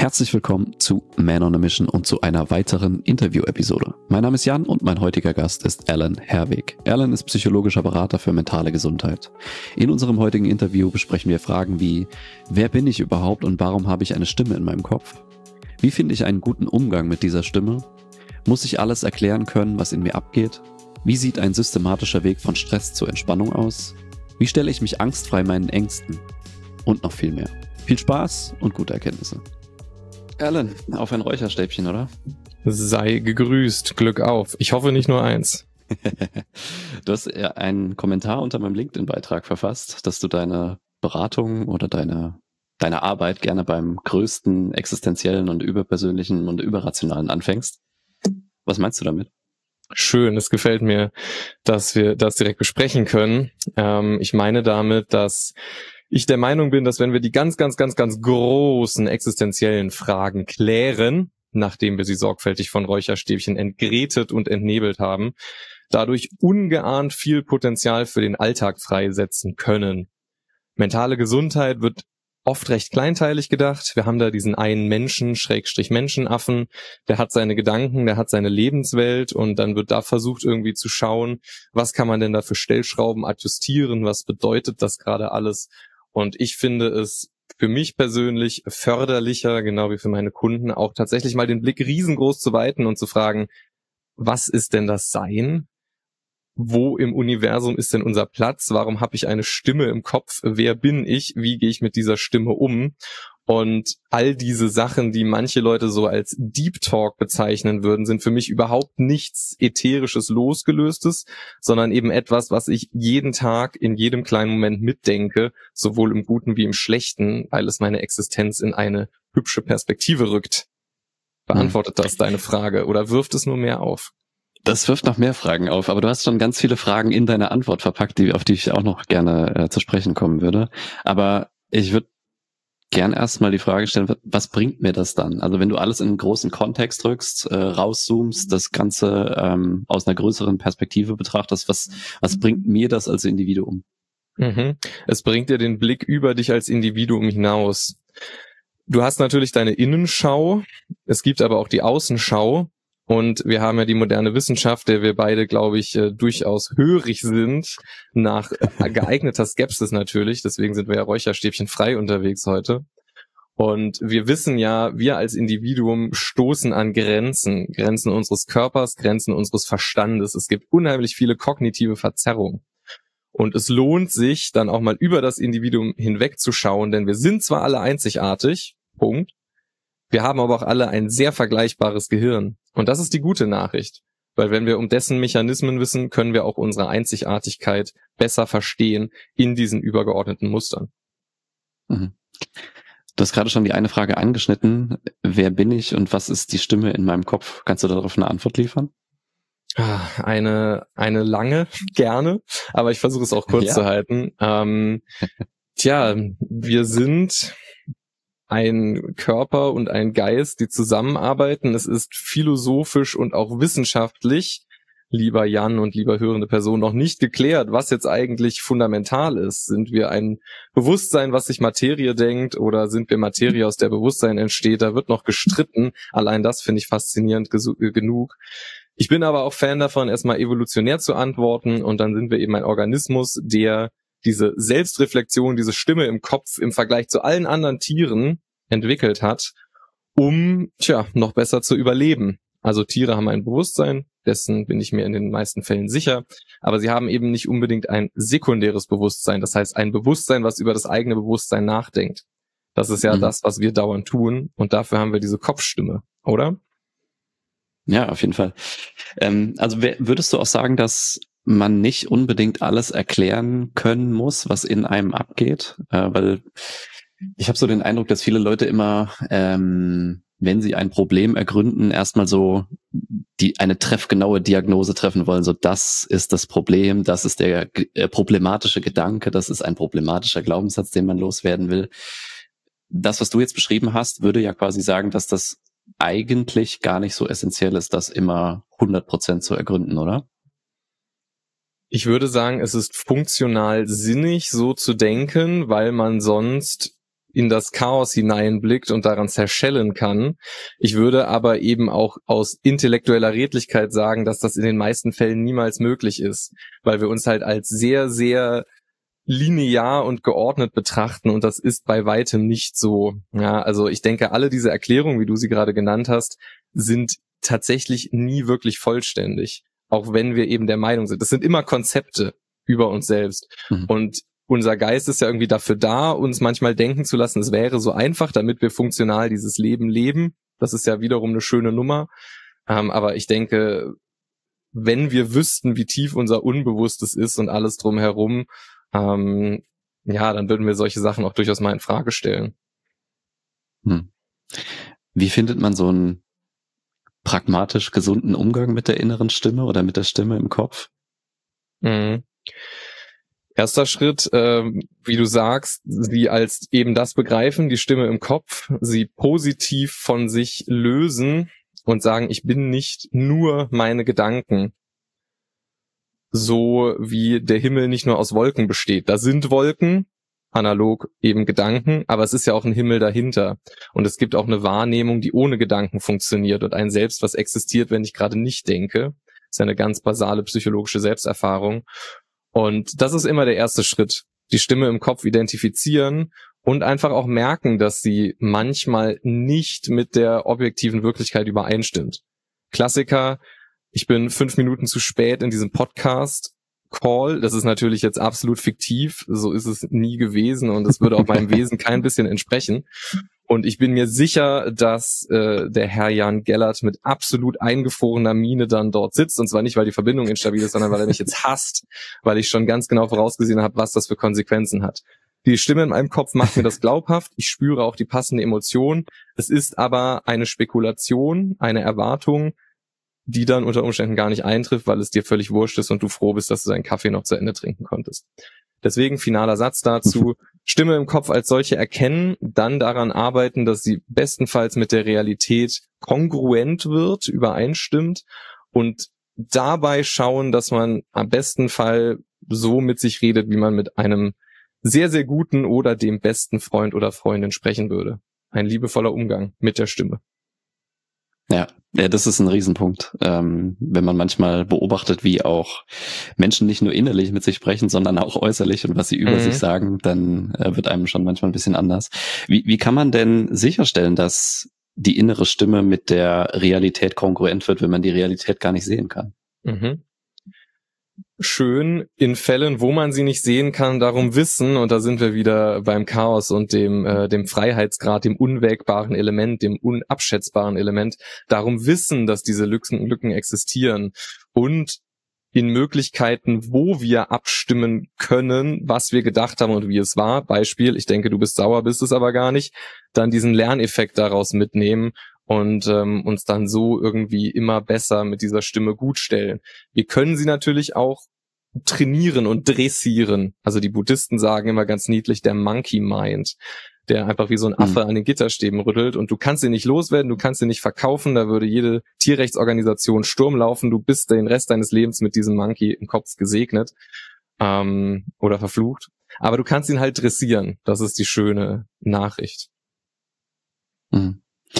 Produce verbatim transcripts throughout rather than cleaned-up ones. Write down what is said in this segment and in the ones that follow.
Herzlich willkommen zu Man on a Mission und zu einer weiteren Interview-Episode. Mein Name ist Jan und mein heutiger Gast ist Alan Herwig. Alan ist psychologischer Berater für mentale Gesundheit. In unserem heutigen Interview besprechen wir Fragen wie: Wer bin ich überhaupt und warum habe ich eine Stimme in meinem Kopf? Wie finde ich einen guten Umgang mit dieser Stimme? Muss ich alles erklären können, was in mir abgeht? Wie sieht ein systematischer Weg von Stress zur Entspannung aus? Wie stelle ich mich angstfrei meinen Ängsten? Und noch viel mehr. Viel Spaß und gute Erkenntnisse. Alan, auf ein Räucherstäbchen, oder? Sei gegrüßt, Glück auf. Ich hoffe nicht nur eins. Du hast einen Kommentar unter meinem LinkedIn-Beitrag verfasst, dass du deine Beratung oder deine, deine Arbeit gerne beim größten existenziellen und überpersönlichen und überrationalen anfängst. Was meinst du damit? Schön, es gefällt mir, dass wir das direkt besprechen können. Ähm, ich meine damit, dass ich der Meinung bin, dass wenn wir die ganz, ganz, ganz, ganz großen existenziellen Fragen klären, nachdem wir sie sorgfältig von Räucherstäbchen entgrätet und entnebelt haben, dadurch ungeahnt viel Potenzial für den Alltag freisetzen können. Mentale Gesundheit wird oft recht kleinteilig gedacht. Wir haben da diesen einen Menschen, Schrägstrich Menschenaffen, der hat seine Gedanken, der hat seine Lebenswelt und dann wird da versucht irgendwie zu schauen, was kann man denn da für Stellschrauben adjustieren, was bedeutet das gerade alles? Und ich finde es für mich persönlich förderlicher, genau wie für meine Kunden, auch tatsächlich mal den Blick riesengroß zu weiten und zu fragen, was ist denn das Sein? Wo im Universum ist denn unser Platz? Warum habe ich eine Stimme im Kopf? Wer bin ich? Wie gehe ich mit dieser Stimme um? Und all diese Sachen, die manche Leute so als Deep Talk bezeichnen würden, sind für mich überhaupt nichts Ätherisches, Losgelöstes, sondern eben etwas, was ich jeden Tag in jedem kleinen Moment mitdenke, sowohl im Guten wie im Schlechten, weil es meine Existenz in eine hübsche Perspektive rückt. Beantwortet das deine Frage oder wirft es nur mehr auf? Das wirft noch mehr Fragen auf, aber du hast schon ganz viele Fragen in deine Antwort verpackt, die, auf die ich auch noch gerne äh, zu sprechen kommen würde. Aber ich würde gern erstmal die Frage stellen, was bringt mir das dann? Also wenn du alles in einen großen Kontext drückst, äh, rauszoomst, das Ganze ähm, aus einer größeren Perspektive betrachtest, was, was bringt mir das als Individuum? Mhm. Es bringt dir den Blick über dich als Individuum hinaus. Du hast natürlich deine Innenschau, es gibt aber auch die Außenschau. Und wir haben ja die moderne Wissenschaft, der wir beide, glaube ich, äh, durchaus hörig sind, nach äh, geeigneter Skepsis natürlich. Deswegen sind wir ja Räucherstäbchen frei unterwegs heute. Und wir wissen ja, wir als Individuum stoßen an Grenzen. Grenzen unseres Körpers, Grenzen unseres Verstandes. Es gibt unheimlich viele kognitive Verzerrungen. Und es lohnt sich, dann auch mal über das Individuum hinwegzuschauen, denn wir sind zwar alle einzigartig, Punkt. Wir haben aber auch alle ein sehr vergleichbares Gehirn. Und das ist die gute Nachricht. Weil wenn wir um dessen Mechanismen wissen, können wir auch unsere Einzigartigkeit besser verstehen in diesen übergeordneten Mustern. Mhm. Du hast gerade schon die eine Frage angeschnitten. Wer bin ich und was ist die Stimme in meinem Kopf? Kannst du darauf eine Antwort liefern? Eine, eine lange, gerne. Aber ich versuche es auch kurz ja. zu halten. Ähm, tja, wir sind ein Körper und ein Geist, die zusammenarbeiten. Es ist philosophisch und auch wissenschaftlich, lieber Jan und lieber hörende Person, noch nicht geklärt, was jetzt eigentlich fundamental ist. Sind wir ein Bewusstsein, was sich Materie denkt, oder sind wir Materie, aus der Bewusstsein entsteht? Da wird noch gestritten. Allein das finde ich faszinierend genug. Ich bin aber auch Fan davon, erstmal evolutionär zu antworten, und dann sind wir eben ein Organismus, der diese Selbstreflexion, diese Stimme im Kopf im Vergleich zu allen anderen Tieren entwickelt hat, um, tja, noch besser zu überleben. Also Tiere haben ein Bewusstsein, dessen bin ich mir in den meisten Fällen sicher, aber sie haben eben nicht unbedingt ein sekundäres Bewusstsein, das heißt ein Bewusstsein, was über das eigene Bewusstsein nachdenkt. Das ist ja mhm. das, was wir dauernd tun, und dafür haben wir diese Kopfstimme, oder? Ja, auf jeden Fall. Ähm, also würdest du auch sagen, dass man nicht unbedingt alles erklären können muss, was in einem abgeht? Äh, weil ich habe so den Eindruck, dass viele Leute immer, ähm, wenn sie ein Problem ergründen, erstmal so die eine treffgenaue Diagnose treffen wollen. So, das ist das Problem, das ist der äh, problematische Gedanke, das ist ein problematischer Glaubenssatz, den man loswerden will. Das, was du jetzt beschrieben hast, würde ja quasi sagen, dass das eigentlich gar nicht so essentiell ist, das immer hundert Prozent zu ergründen, oder? Ich würde sagen, es ist funktional sinnig, so zu denken, weil man sonst in das Chaos hineinblickt und daran zerschellen kann. Ich würde aber eben auch aus intellektueller Redlichkeit sagen, dass das in den meisten Fällen niemals möglich ist, weil wir uns halt als sehr, sehr linear und geordnet betrachten und das ist bei weitem nicht so. Ja, also ich denke, alle diese Erklärungen, wie du sie gerade genannt hast, sind tatsächlich nie wirklich vollständig, auch wenn wir eben der Meinung sind. Das sind immer Konzepte über uns selbst. Mhm. Und unser Geist ist ja irgendwie dafür da, uns manchmal denken zu lassen, es wäre so einfach, damit wir funktional dieses Leben leben. Das ist ja wiederum eine schöne Nummer. Ähm, aber ich denke, wenn wir wüssten, wie tief unser Unbewusstes ist und alles drumherum, ähm, ja, dann würden wir solche Sachen auch durchaus mal in Frage stellen. Hm. Wie findet man so einen pragmatisch gesunden Umgang mit der inneren Stimme oder mit der Stimme im Kopf? Mhm. Erster Schritt, äh, wie du sagst, sie als eben das begreifen, die Stimme im Kopf, sie positiv von sich lösen und sagen, ich bin nicht nur meine Gedanken. So wie der Himmel nicht nur aus Wolken besteht. Da sind Wolken, analog eben Gedanken, aber es ist ja auch ein Himmel dahinter. Und es gibt auch eine Wahrnehmung, die ohne Gedanken funktioniert und ein Selbst, was existiert, wenn ich gerade nicht denke. Das ist ja eine ganz basale psychologische Selbsterfahrung. Und das ist immer der erste Schritt. Die Stimme im Kopf identifizieren und einfach auch merken, dass sie manchmal nicht mit der objektiven Wirklichkeit übereinstimmt. Klassiker: Ich bin fünf Minuten zu spät in diesem Podcast-Call. Das ist natürlich jetzt absolut fiktiv. So ist es nie gewesen und es würde auch meinem Wesen kein bisschen entsprechen. Und ich bin mir sicher, dass äh, der Herr Jan Gellert mit absolut eingefrorener Miene dann dort sitzt. Und zwar nicht, weil die Verbindung instabil ist, sondern weil er mich jetzt hasst, weil ich schon ganz genau vorausgesehen habe, was das für Konsequenzen hat. Die Stimme in meinem Kopf macht mir das glaubhaft. Ich spüre auch die passende Emotion. Es ist aber eine Spekulation, eine Erwartung, die dann unter Umständen gar nicht eintrifft, weil es dir völlig wurscht ist und du froh bist, dass du deinen Kaffee noch zu Ende trinken konntest. Deswegen finaler Satz dazu: Stimme im Kopf als solche erkennen, dann daran arbeiten, dass sie bestenfalls mit der Realität kongruent wird, übereinstimmt und dabei schauen, dass man am besten Fall so mit sich redet, wie man mit einem sehr, sehr guten oder dem besten Freund oder Freundin sprechen würde. Ein liebevoller Umgang mit der Stimme. Ja, ja, das ist ein Riesenpunkt. Ähm, wenn man manchmal beobachtet, wie auch Menschen nicht nur innerlich mit sich sprechen, sondern auch äußerlich und was sie über mhm. sich sagen, dann äh, wird einem schon manchmal ein bisschen anders. Wie, wie kann man denn sicherstellen, dass die innere Stimme mit der Realität kongruent wird, wenn man die Realität gar nicht sehen kann? Mhm. Schön in Fällen, wo man sie nicht sehen kann, darum wissen, und da sind wir wieder beim Chaos und dem äh, dem Freiheitsgrad, dem unwägbaren Element, dem unabschätzbaren Element, darum wissen, dass diese Lücken, Lücken existieren und in Möglichkeiten, wo wir abstimmen können, was wir gedacht haben und wie es war. Beispiel: Ich denke, du bist sauer, bist es aber gar nicht. Dann diesen Lerneffekt daraus mitnehmen und ähm, uns dann so irgendwie immer besser mit dieser Stimme gut stellen. Wir können sie natürlich auch trainieren und dressieren. Also die Buddhisten sagen immer ganz niedlich, der Monkey Mind, der einfach wie so ein Affe mhm. an den Gitterstäben rüttelt und du kannst ihn nicht loswerden, du kannst ihn nicht verkaufen, da würde jede Tierrechtsorganisation Sturm laufen, du bist den Rest deines Lebens mit diesem Monkey im Kopf gesegnet ähm, oder verflucht. Aber du kannst ihn halt dressieren, das ist die schöne Nachricht. Mhm.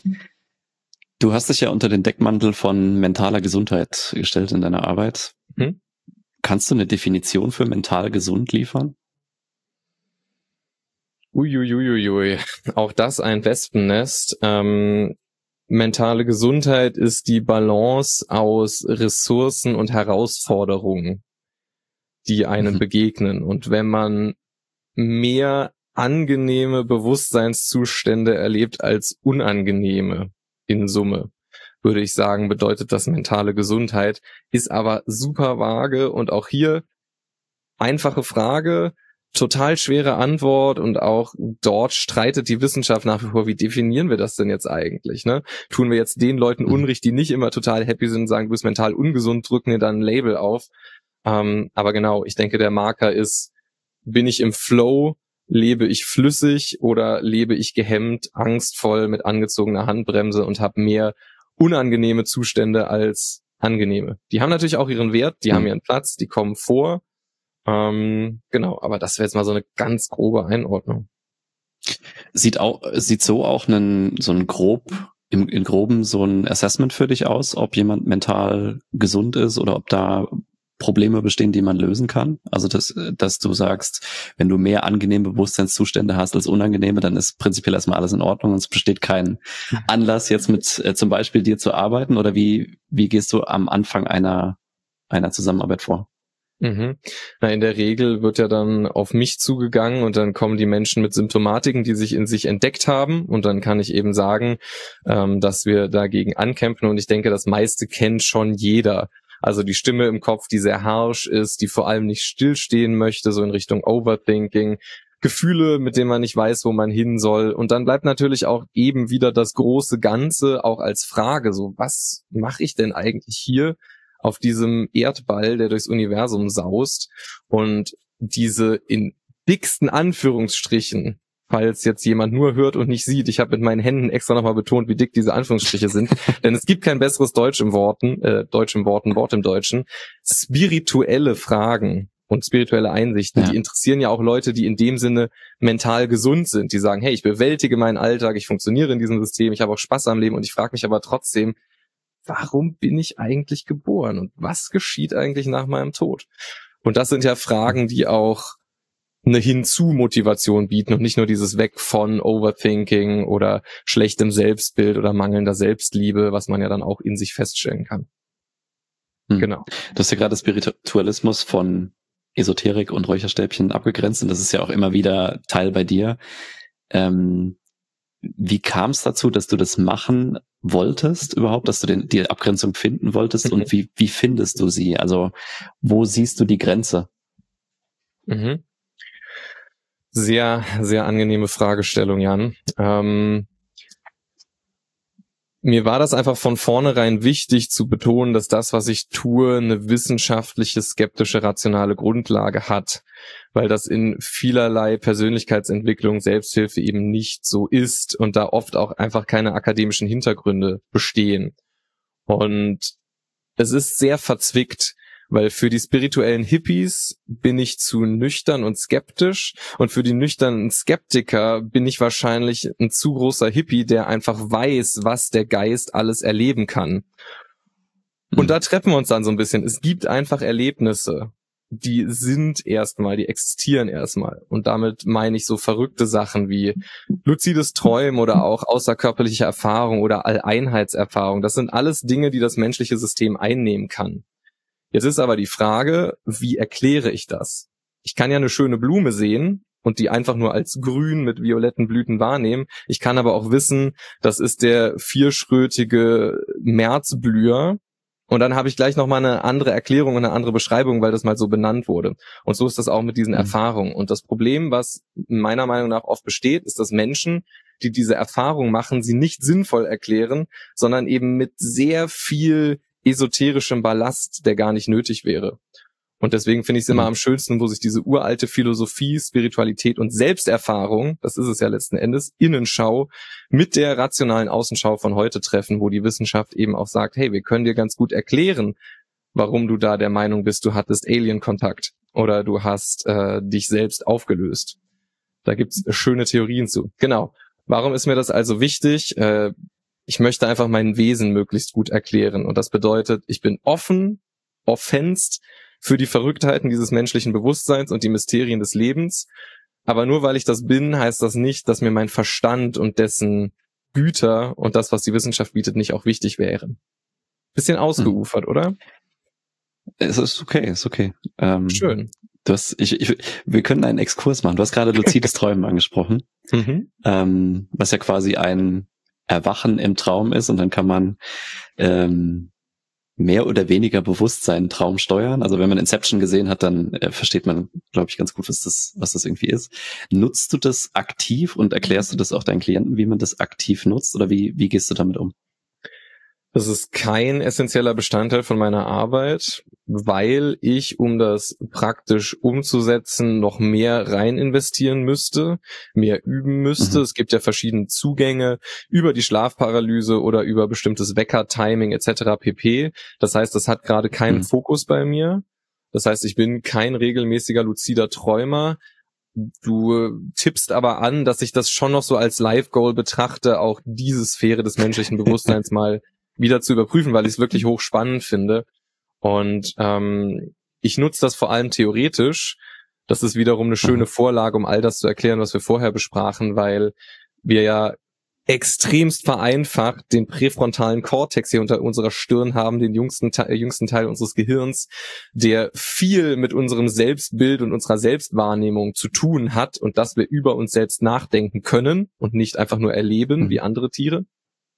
Du hast dich ja unter den Deckmantel von mentaler Gesundheit gestellt in deiner Arbeit. Hm? Kannst du eine Definition für mental gesund liefern? Uiuiuiui, auch das ein Wespennest. Ähm, mentale Gesundheit ist die Balance aus Ressourcen und Herausforderungen, die einem mhm. begegnen. Und wenn man mehr angenehme Bewusstseinszustände erlebt als unangenehme, in Summe, würde ich sagen, bedeutet das mentale Gesundheit, ist aber super vage und auch hier einfache Frage, total schwere Antwort und auch dort streitet die Wissenschaft nach wie vor, wie definieren wir das denn jetzt eigentlich, ne? Tun wir jetzt den Leuten Unrecht, die nicht immer total happy sind und sagen, du bist mental ungesund, drücken dir dann ein Label auf. Ähm, aber genau, ich denke, der Marker ist, bin ich im Flow, lebe ich flüssig oder lebe ich gehemmt, angstvoll mit angezogener Handbremse und habe mehr unangenehme Zustände als angenehme. Die haben natürlich auch ihren Wert, die mhm. haben ihren Platz, die kommen vor. Ähm, genau, aber das wäre jetzt mal so eine ganz grobe Einordnung. Sieht auch, sieht so auch einen, so ein grob, im, in groben so ein Assessment für dich aus, ob jemand mental gesund ist oder ob da Probleme bestehen, die man lösen kann? Also, dass, dass du sagst, wenn du mehr angenehme Bewusstseinszustände hast als unangenehme, dann ist prinzipiell erstmal alles in Ordnung und es besteht kein Anlass, jetzt mit äh, zum Beispiel dir zu arbeiten, oder wie, wie gehst du am Anfang einer, einer Zusammenarbeit vor? Mhm. Na, in der Regel wird ja dann auf mich zugegangen und dann kommen die Menschen mit Symptomatiken, die sich in sich entdeckt haben, und dann kann ich eben sagen, ähm, dass wir dagegen ankämpfen, und ich denke, das meiste kennt schon jeder. Also die Stimme im Kopf, die sehr harsh ist, die vor allem nicht stillstehen möchte, so in Richtung Overthinking, Gefühle, mit denen man nicht weiß, wo man hin soll, und dann bleibt natürlich auch eben wieder das große Ganze auch als Frage, so was mache ich denn eigentlich hier auf diesem Erdball, der durchs Universum saust, und diese in dicksten Anführungsstrichen, falls jetzt jemand nur hört und nicht sieht, ich habe mit meinen Händen extra nochmal betont, wie dick diese Anführungsstriche sind, denn es gibt kein besseres Deutsch im Worten, äh, Deutsch im Worten, Wort im Deutschen, spirituelle Fragen und spirituelle Einsichten, ja. Die interessieren ja auch Leute, die in dem Sinne mental gesund sind, die sagen, hey, ich bewältige meinen Alltag, ich funktioniere in diesem System, ich habe auch Spaß am Leben, und ich frage mich aber trotzdem, warum bin ich eigentlich geboren und was geschieht eigentlich nach meinem Tod? Und das sind ja Fragen, die auch eine Hinzu-Motivation bieten und nicht nur dieses Weg von Overthinking oder schlechtem Selbstbild oder mangelnder Selbstliebe, was man ja dann auch in sich feststellen kann. Hm. Genau. Du hast ja gerade Spiritualismus von Esoterik und Räucherstäbchen abgegrenzt, und das ist ja auch immer wieder Teil bei dir. Ähm, wie kam es dazu, dass du das machen wolltest überhaupt, dass du den, die Abgrenzung finden wolltest, mhm. und wie, wie findest du sie? Also wo siehst du die Grenze? Mhm. Sehr, sehr angenehme Fragestellung, Jan. Ähm, mir war das einfach von vornherein wichtig zu betonen, dass das, was ich tue, eine wissenschaftliche, skeptische, rationale Grundlage hat, weil das in vielerlei Persönlichkeitsentwicklung, Selbsthilfe eben nicht so ist und da oft auch einfach keine akademischen Hintergründe bestehen. Und es ist sehr verzwickt, weil für die spirituellen Hippies bin ich zu nüchtern und skeptisch, und für die nüchternen Skeptiker bin ich wahrscheinlich ein zu großer Hippie, der einfach weiß, was der Geist alles erleben kann. Mhm. Und da treffen wir uns dann so ein bisschen. Es gibt einfach Erlebnisse, die sind erstmal, die existieren erstmal. Und damit meine ich so verrückte Sachen wie luzides Träumen oder auch außerkörperliche Erfahrung oder Alleinheitserfahrung. Das sind alles Dinge, die das menschliche System einnehmen kann. Jetzt ist aber die Frage, wie erkläre ich das? Ich kann ja eine schöne Blume sehen und die einfach nur als grün mit violetten Blüten wahrnehmen. Ich kann aber auch wissen, das ist der vierschrötige Märzblüher. Und dann habe ich gleich nochmal eine andere Erklärung und eine andere Beschreibung, weil das mal so benannt wurde. Und so ist das auch mit diesen mhm. Erfahrungen. Und das Problem, was meiner Meinung nach oft besteht, ist, dass Menschen, die diese Erfahrung machen, sie nicht sinnvoll erklären, sondern eben mit sehr viel esoterischem Ballast, der gar nicht nötig wäre. Und deswegen finde ich es immer mhm. am schönsten, wo sich diese uralte Philosophie, Spiritualität und Selbsterfahrung, das ist es ja letzten Endes, Innenschau, mit der rationalen Außenschau von heute treffen, wo die Wissenschaft eben auch sagt, hey, wir können dir ganz gut erklären, warum du da der Meinung bist, du hattest Alien-Kontakt oder du hast äh, dich selbst aufgelöst. Da gibt's schöne Theorien zu. Genau. Warum ist mir das also wichtig? Äh, Ich möchte einfach mein Wesen möglichst gut erklären. Und das bedeutet, ich bin offen, offenst für die Verrücktheiten dieses menschlichen Bewusstseins und die Mysterien des Lebens. Aber nur weil ich das bin, heißt das nicht, dass mir mein Verstand und dessen Güter und das, was die Wissenschaft bietet, nicht auch wichtig wären. Bisschen ausgeufert, hm. oder? Es ist okay, ist okay. Ähm, Schön. Du hast, ich, ich, wir können einen Exkurs machen. Du hast gerade luzides Träumen angesprochen, mhm. ähm, was ja quasi ein Erwachen im Traum ist, und dann kann man ähm, mehr oder weniger bewusst seinen Traum steuern. Also wenn man Inception gesehen hat, dann äh, versteht man, glaube ich, ganz gut, was das, was das irgendwie ist. Nutzt du das aktiv und erklärst du das auch deinen Klienten, wie man das aktiv nutzt, oder wie, wie gehst du damit um? Das ist kein essentieller Bestandteil von meiner Arbeit, weil ich, um das praktisch umzusetzen, noch mehr rein investieren müsste, mehr üben müsste. Mhm. Es gibt ja verschiedene Zugänge über die Schlafparalyse oder über bestimmtes Wecker-Timing et cetera pp. Das heißt, das hat gerade keinen mhm. Fokus bei mir. Das heißt, ich bin kein regelmäßiger luzider Träumer. Du tippst aber an, dass ich das schon noch so als Life-Goal betrachte, auch diese Sphäre des menschlichen Bewusstseins mal wieder zu überprüfen, weil ich es wirklich hochspannend finde. Und ähm, ich nutze das vor allem theoretisch. Das ist wiederum eine schöne Vorlage, um all das zu erklären, was wir vorher besprachen, weil wir ja extremst vereinfacht den präfrontalen Kortex hier unter unserer Stirn haben, den jüngsten, Te- jüngsten Teil unseres Gehirns, der viel mit unserem Selbstbild und unserer Selbstwahrnehmung zu tun hat und dass wir über uns selbst nachdenken können und nicht einfach nur erleben wie andere Tiere.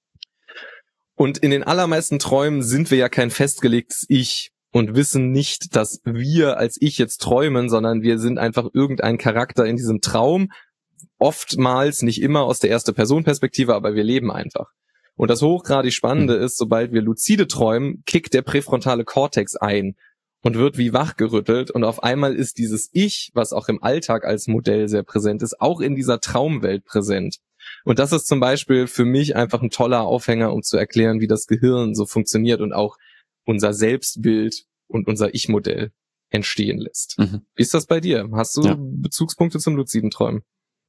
Und in den allermeisten Träumen sind wir ja kein festgelegtes Ich und wissen nicht, dass wir als Ich jetzt träumen, sondern wir sind einfach irgendein Charakter in diesem Traum, oftmals, nicht immer aus der Erste-Person-Perspektive, aber wir leben einfach. Und das hochgradig Spannende ist, sobald wir luzide träumen, kickt der präfrontale Kortex ein und wird wie wachgerüttelt und auf einmal ist dieses Ich, was auch im Alltag als Modell sehr präsent ist, auch in dieser Traumwelt präsent. Und das ist zum Beispiel für mich einfach ein toller Aufhänger, um zu erklären, wie das Gehirn so funktioniert und auch unser Selbstbild und unser Ich-Modell entstehen lässt. Mhm. Wie ist das bei dir? Hast du ja. Bezugspunkte zum luziden Träumen?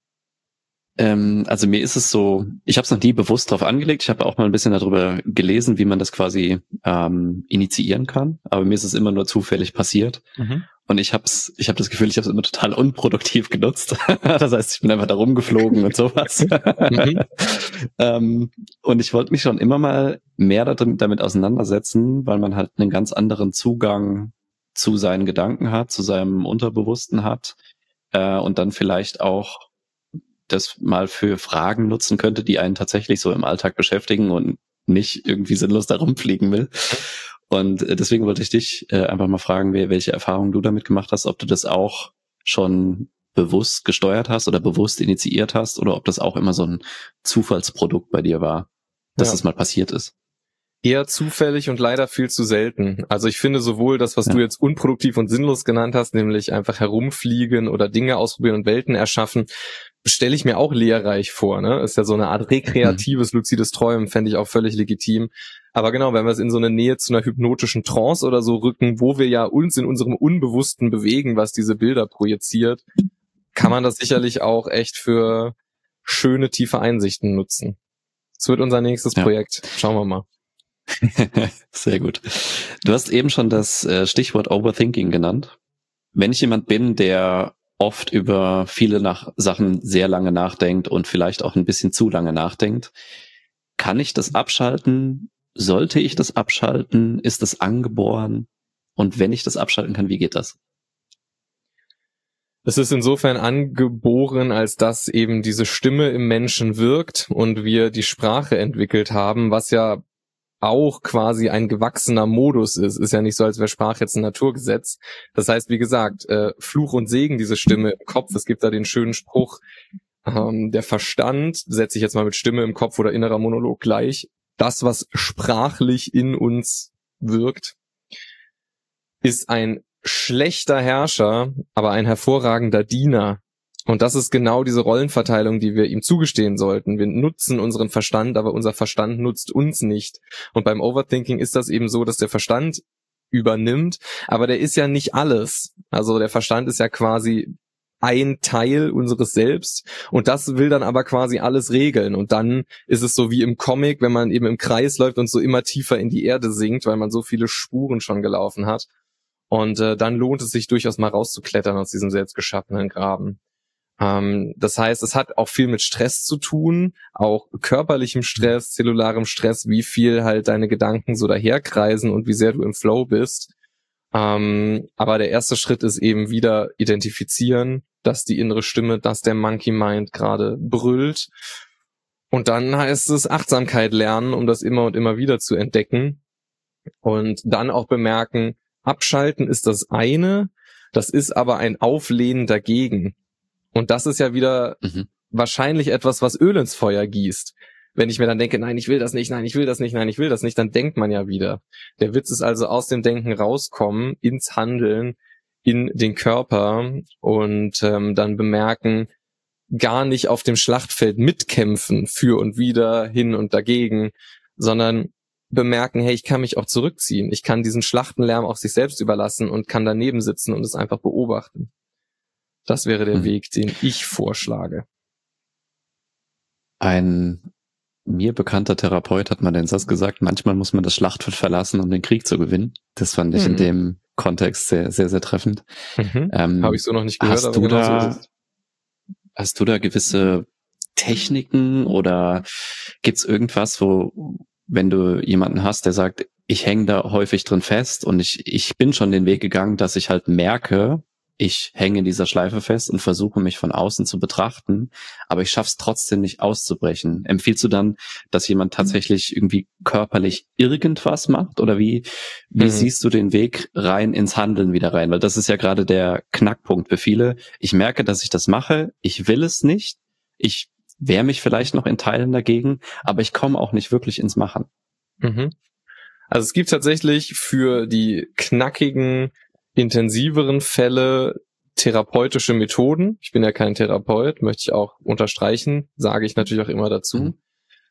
Ähm, also mir ist es so, ich habe es noch nie bewusst drauf angelegt. Ich habe auch mal ein bisschen darüber gelesen, wie man das quasi ähm, initiieren kann. Aber mir ist es immer nur zufällig passiert. Mhm. Und ich hab's, ich habe das Gefühl, ich habe es immer total unproduktiv genutzt. Das heißt, ich bin einfach da rumgeflogen und sowas. Mhm. ähm, und ich wollte mich schon immer mal mehr damit, damit auseinandersetzen, weil man halt einen ganz anderen Zugang zu seinen Gedanken hat, zu seinem Unterbewussten hat äh, und dann vielleicht auch das mal für Fragen nutzen könnte, die einen tatsächlich so im Alltag beschäftigen und nicht irgendwie sinnlos da rumfliegen will. Und deswegen wollte ich dich äh, einfach mal fragen, welche Erfahrungen du damit gemacht hast, ob du das auch schon bewusst gesteuert hast oder bewusst initiiert hast oder ob das auch immer so ein Zufallsprodukt bei dir war, dass ja. das mal passiert ist. Eher zufällig und leider viel zu selten. Also ich finde sowohl das, was ja. du jetzt unproduktiv und sinnlos genannt hast, nämlich einfach herumfliegen oder Dinge ausprobieren und Welten erschaffen, stelle ich mir auch lehrreich vor. Ne? Ist ja so eine Art rekreatives, mhm. luzides Träumen, fände ich auch völlig legitim. Aber genau, wenn wir es in so eine Nähe zu einer hypnotischen Trance oder so rücken, wo wir ja uns in unserem Unbewussten bewegen, was diese Bilder projiziert, kann man das sicherlich auch echt für schöne, tiefe Einsichten nutzen. Das wird unser nächstes ja. Projekt. Schauen wir mal. Sehr gut. Du hast eben schon das äh, Stichwort Overthinking genannt. Wenn ich jemand bin, der oft über viele nach Sachen sehr lange nachdenkt und vielleicht auch ein bisschen zu lange nachdenkt, kann ich das abschalten? Sollte ich das abschalten? Ist das angeboren? Und wenn ich das abschalten kann, wie geht das? Es ist insofern angeboren, als dass eben diese Stimme im Menschen wirkt und wir die Sprache entwickelt haben, was ja auch quasi ein gewachsener Modus ist. Ist ja nicht so, als wäre Sprache jetzt ein Naturgesetz. Das heißt, wie gesagt, äh, Fluch und Segen, diese Stimme im Kopf. Es gibt da den schönen Spruch, ähm, der Verstand, setze ich jetzt mal mit Stimme im Kopf oder innerer Monolog gleich, das, was sprachlich in uns wirkt, ist ein schlechter Herrscher, aber ein hervorragender Diener. Und das ist genau diese Rollenverteilung, die wir ihm zugestehen sollten. Wir nutzen unseren Verstand, aber unser Verstand nutzt uns nicht. Und beim Overthinking ist das eben so, dass der Verstand übernimmt, aber der ist ja nicht alles. Also der Verstand ist ja quasi ein Teil unseres Selbst und das will dann aber quasi alles regeln. Und dann ist es so wie im Comic, wenn man eben im Kreis läuft und so immer tiefer in die Erde sinkt, weil man so viele Spuren schon gelaufen hat. Und äh, dann lohnt es sich durchaus mal rauszuklettern aus diesem selbstgeschaffenen Graben. Ähm, das heißt, es hat auch viel mit Stress zu tun, auch körperlichem Stress, zellularem Stress, wie viel halt deine Gedanken so daherkreisen und wie sehr du im Flow bist. Ähm, aber der erste Schritt ist eben wieder identifizieren, dass die innere Stimme, dass der Monkey Mind gerade brüllt. Und dann heißt es Achtsamkeit lernen, um das immer und immer wieder zu entdecken. Und dann auch bemerken, abschalten ist das eine, das ist aber ein Auflehnen dagegen. Und das ist ja wieder mhm. wahrscheinlich etwas, was Öl ins Feuer gießt. Wenn ich mir dann denke, nein, ich will das nicht, nein, ich will das nicht, nein, ich will das nicht, dann denkt man ja wieder. Der Witz ist also aus dem Denken rauskommen, ins Handeln, in den Körper und ähm, dann bemerken, gar nicht auf dem Schlachtfeld mitkämpfen, für und wieder, hin und dagegen, sondern bemerken, hey, ich kann mich auch zurückziehen. Ich kann diesen Schlachtenlärm auf sich selbst überlassen und kann daneben sitzen und es einfach beobachten. Das wäre der Mhm. Weg, den ich vorschlage. Ein mir bekannter Therapeut hat mal den Satz gesagt, manchmal muss man das Schlachtfeld verlassen, um den Krieg zu gewinnen. Das fand ich Mhm. in dem Kontext sehr, sehr, sehr treffend. Mhm. Ähm, Habe ich so noch nicht gehört, hast aber du genau so da, ist es. hast du da gewisse Techniken oder gibt's irgendwas, wo, wenn du jemanden hast, der sagt, ich hänge da häufig drin fest und ich, ich bin schon den Weg gegangen, dass ich halt merke, ich hänge in dieser Schleife fest und versuche mich von außen zu betrachten, aber ich schaff's trotzdem nicht auszubrechen. Empfiehlst du dann, dass jemand tatsächlich irgendwie körperlich irgendwas macht oder wie, wie Mhm. siehst du den Weg rein ins Handeln wieder rein? Weil das ist ja gerade der Knackpunkt für viele. Ich merke, dass ich das mache, ich will es nicht, ich wehre mich vielleicht noch in Teilen dagegen, aber ich komme auch nicht wirklich ins Machen. Mhm. Also es gibt tatsächlich für die knackigen, intensiveren Fälle therapeutische Methoden. Ich bin ja kein Therapeut, möchte ich auch unterstreichen, sage ich natürlich auch immer dazu. Mhm.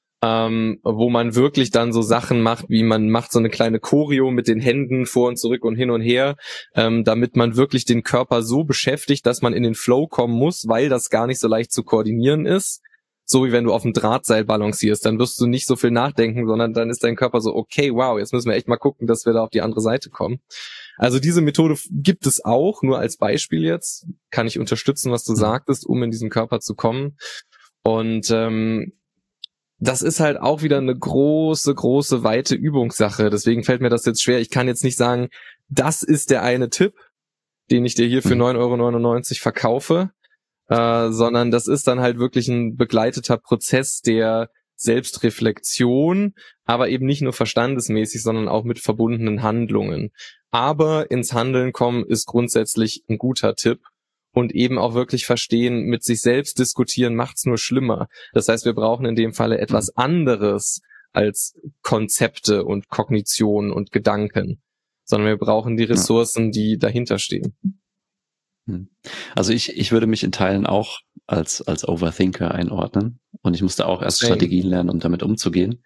Ähm, wo man wirklich dann so Sachen macht, wie man macht so eine kleine Choreo mit den Händen vor und zurück und hin und her, ähm, damit man wirklich den Körper so beschäftigt, dass man in den Flow kommen muss, weil das gar nicht so leicht zu koordinieren ist. So wie wenn du auf dem Drahtseil balancierst, dann wirst du nicht so viel nachdenken, sondern dann ist dein Körper so, okay, wow, jetzt müssen wir echt mal gucken, dass wir da auf die andere Seite kommen. Also diese Methode gibt es auch, nur als Beispiel jetzt, kann ich unterstützen, was du Mhm. sagtest, um in diesen Körper zu kommen. Und ähm, das ist halt auch wieder eine große, große, weite Übungssache. Deswegen fällt mir das jetzt schwer. Ich kann jetzt nicht sagen, das ist der eine Tipp, den ich dir hier für Mhm. neun Euro neunundneunzig verkaufe, äh, sondern das ist dann halt wirklich ein begleiteter Prozess der Selbstreflexion, aber eben nicht nur verstandesmäßig, sondern auch mit verbundenen Handlungen. Aber ins Handeln kommen ist grundsätzlich ein guter Tipp. Und eben auch wirklich verstehen, mit sich selbst diskutieren macht's nur schlimmer. Das heißt, wir brauchen in dem Falle etwas anderes als Konzepte und Kognition und Gedanken, sondern wir brauchen die Ressourcen, die dahinter stehen. Also ich, ich würde mich in Teilen auch als, als Overthinker einordnen und ich musste auch erst Same. Strategien lernen, um damit umzugehen.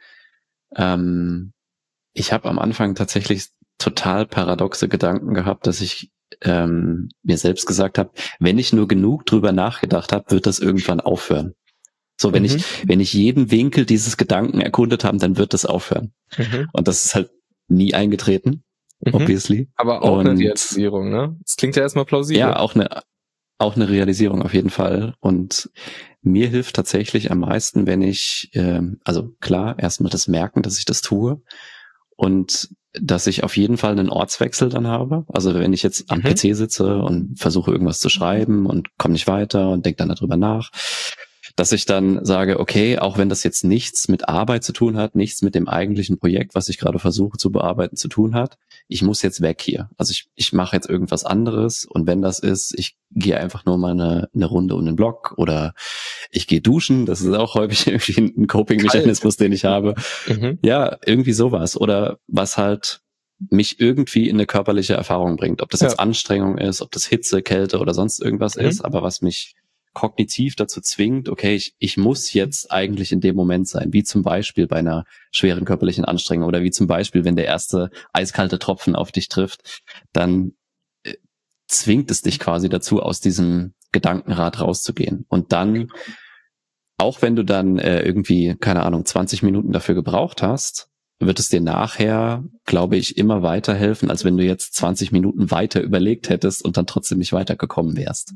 Ähm, ich habe am Anfang tatsächlich total paradoxe Gedanken gehabt, dass ich ähm, mir selbst gesagt habe, wenn ich nur genug drüber nachgedacht habe, wird das irgendwann aufhören. So, wenn Mhm. ich, wenn ich jeden Winkel dieses Gedanken erkundet habe, dann wird das aufhören. Mhm. Und das ist halt nie eingetreten, Mhm. obviously. Aber auch eine Und Realisierung, ne? Das klingt ja erstmal plausibel. ja, auch eine, auch eine Realisierung auf jeden Fall. Und mir hilft tatsächlich am meisten, wenn ich, ähm, also klar, erstmal das Merken, dass ich das tue und dass ich auf jeden Fall einen Ortswechsel dann habe. Also wenn ich jetzt am Mhm. P C sitze und versuche irgendwas zu schreiben und komme nicht weiter und denke dann darüber nach, dass ich dann sage, okay, auch wenn das jetzt nichts mit Arbeit zu tun hat, nichts mit dem eigentlichen Projekt, was ich gerade versuche zu bearbeiten, zu tun hat, ich muss jetzt weg hier. Also ich, ich mache jetzt irgendwas anderes und wenn das ist, ich gehe einfach nur mal eine, eine Runde um den Block oder ich gehe duschen, das ist auch häufig irgendwie ein Coping-Mechanismus, den ich habe. Mhm. Ja, irgendwie sowas oder was halt mich irgendwie in eine körperliche Erfahrung bringt. Ob das Ja. jetzt Anstrengung ist, ob das Hitze, Kälte oder sonst irgendwas Mhm. ist, aber was mich kognitiv dazu zwingt, okay, ich, ich muss jetzt eigentlich in dem Moment sein, wie zum Beispiel bei einer schweren körperlichen Anstrengung oder wie zum Beispiel, wenn der erste eiskalte Tropfen auf dich trifft, dann äh, zwingt es dich quasi dazu, aus diesem Gedankenrad rauszugehen. Und dann, auch wenn du dann äh, irgendwie, keine Ahnung, zwanzig Minuten dafür gebraucht hast, wird es dir nachher, glaube ich, immer weiterhelfen, als wenn du jetzt zwanzig Minuten weiter überlegt hättest und dann trotzdem nicht weitergekommen wärst.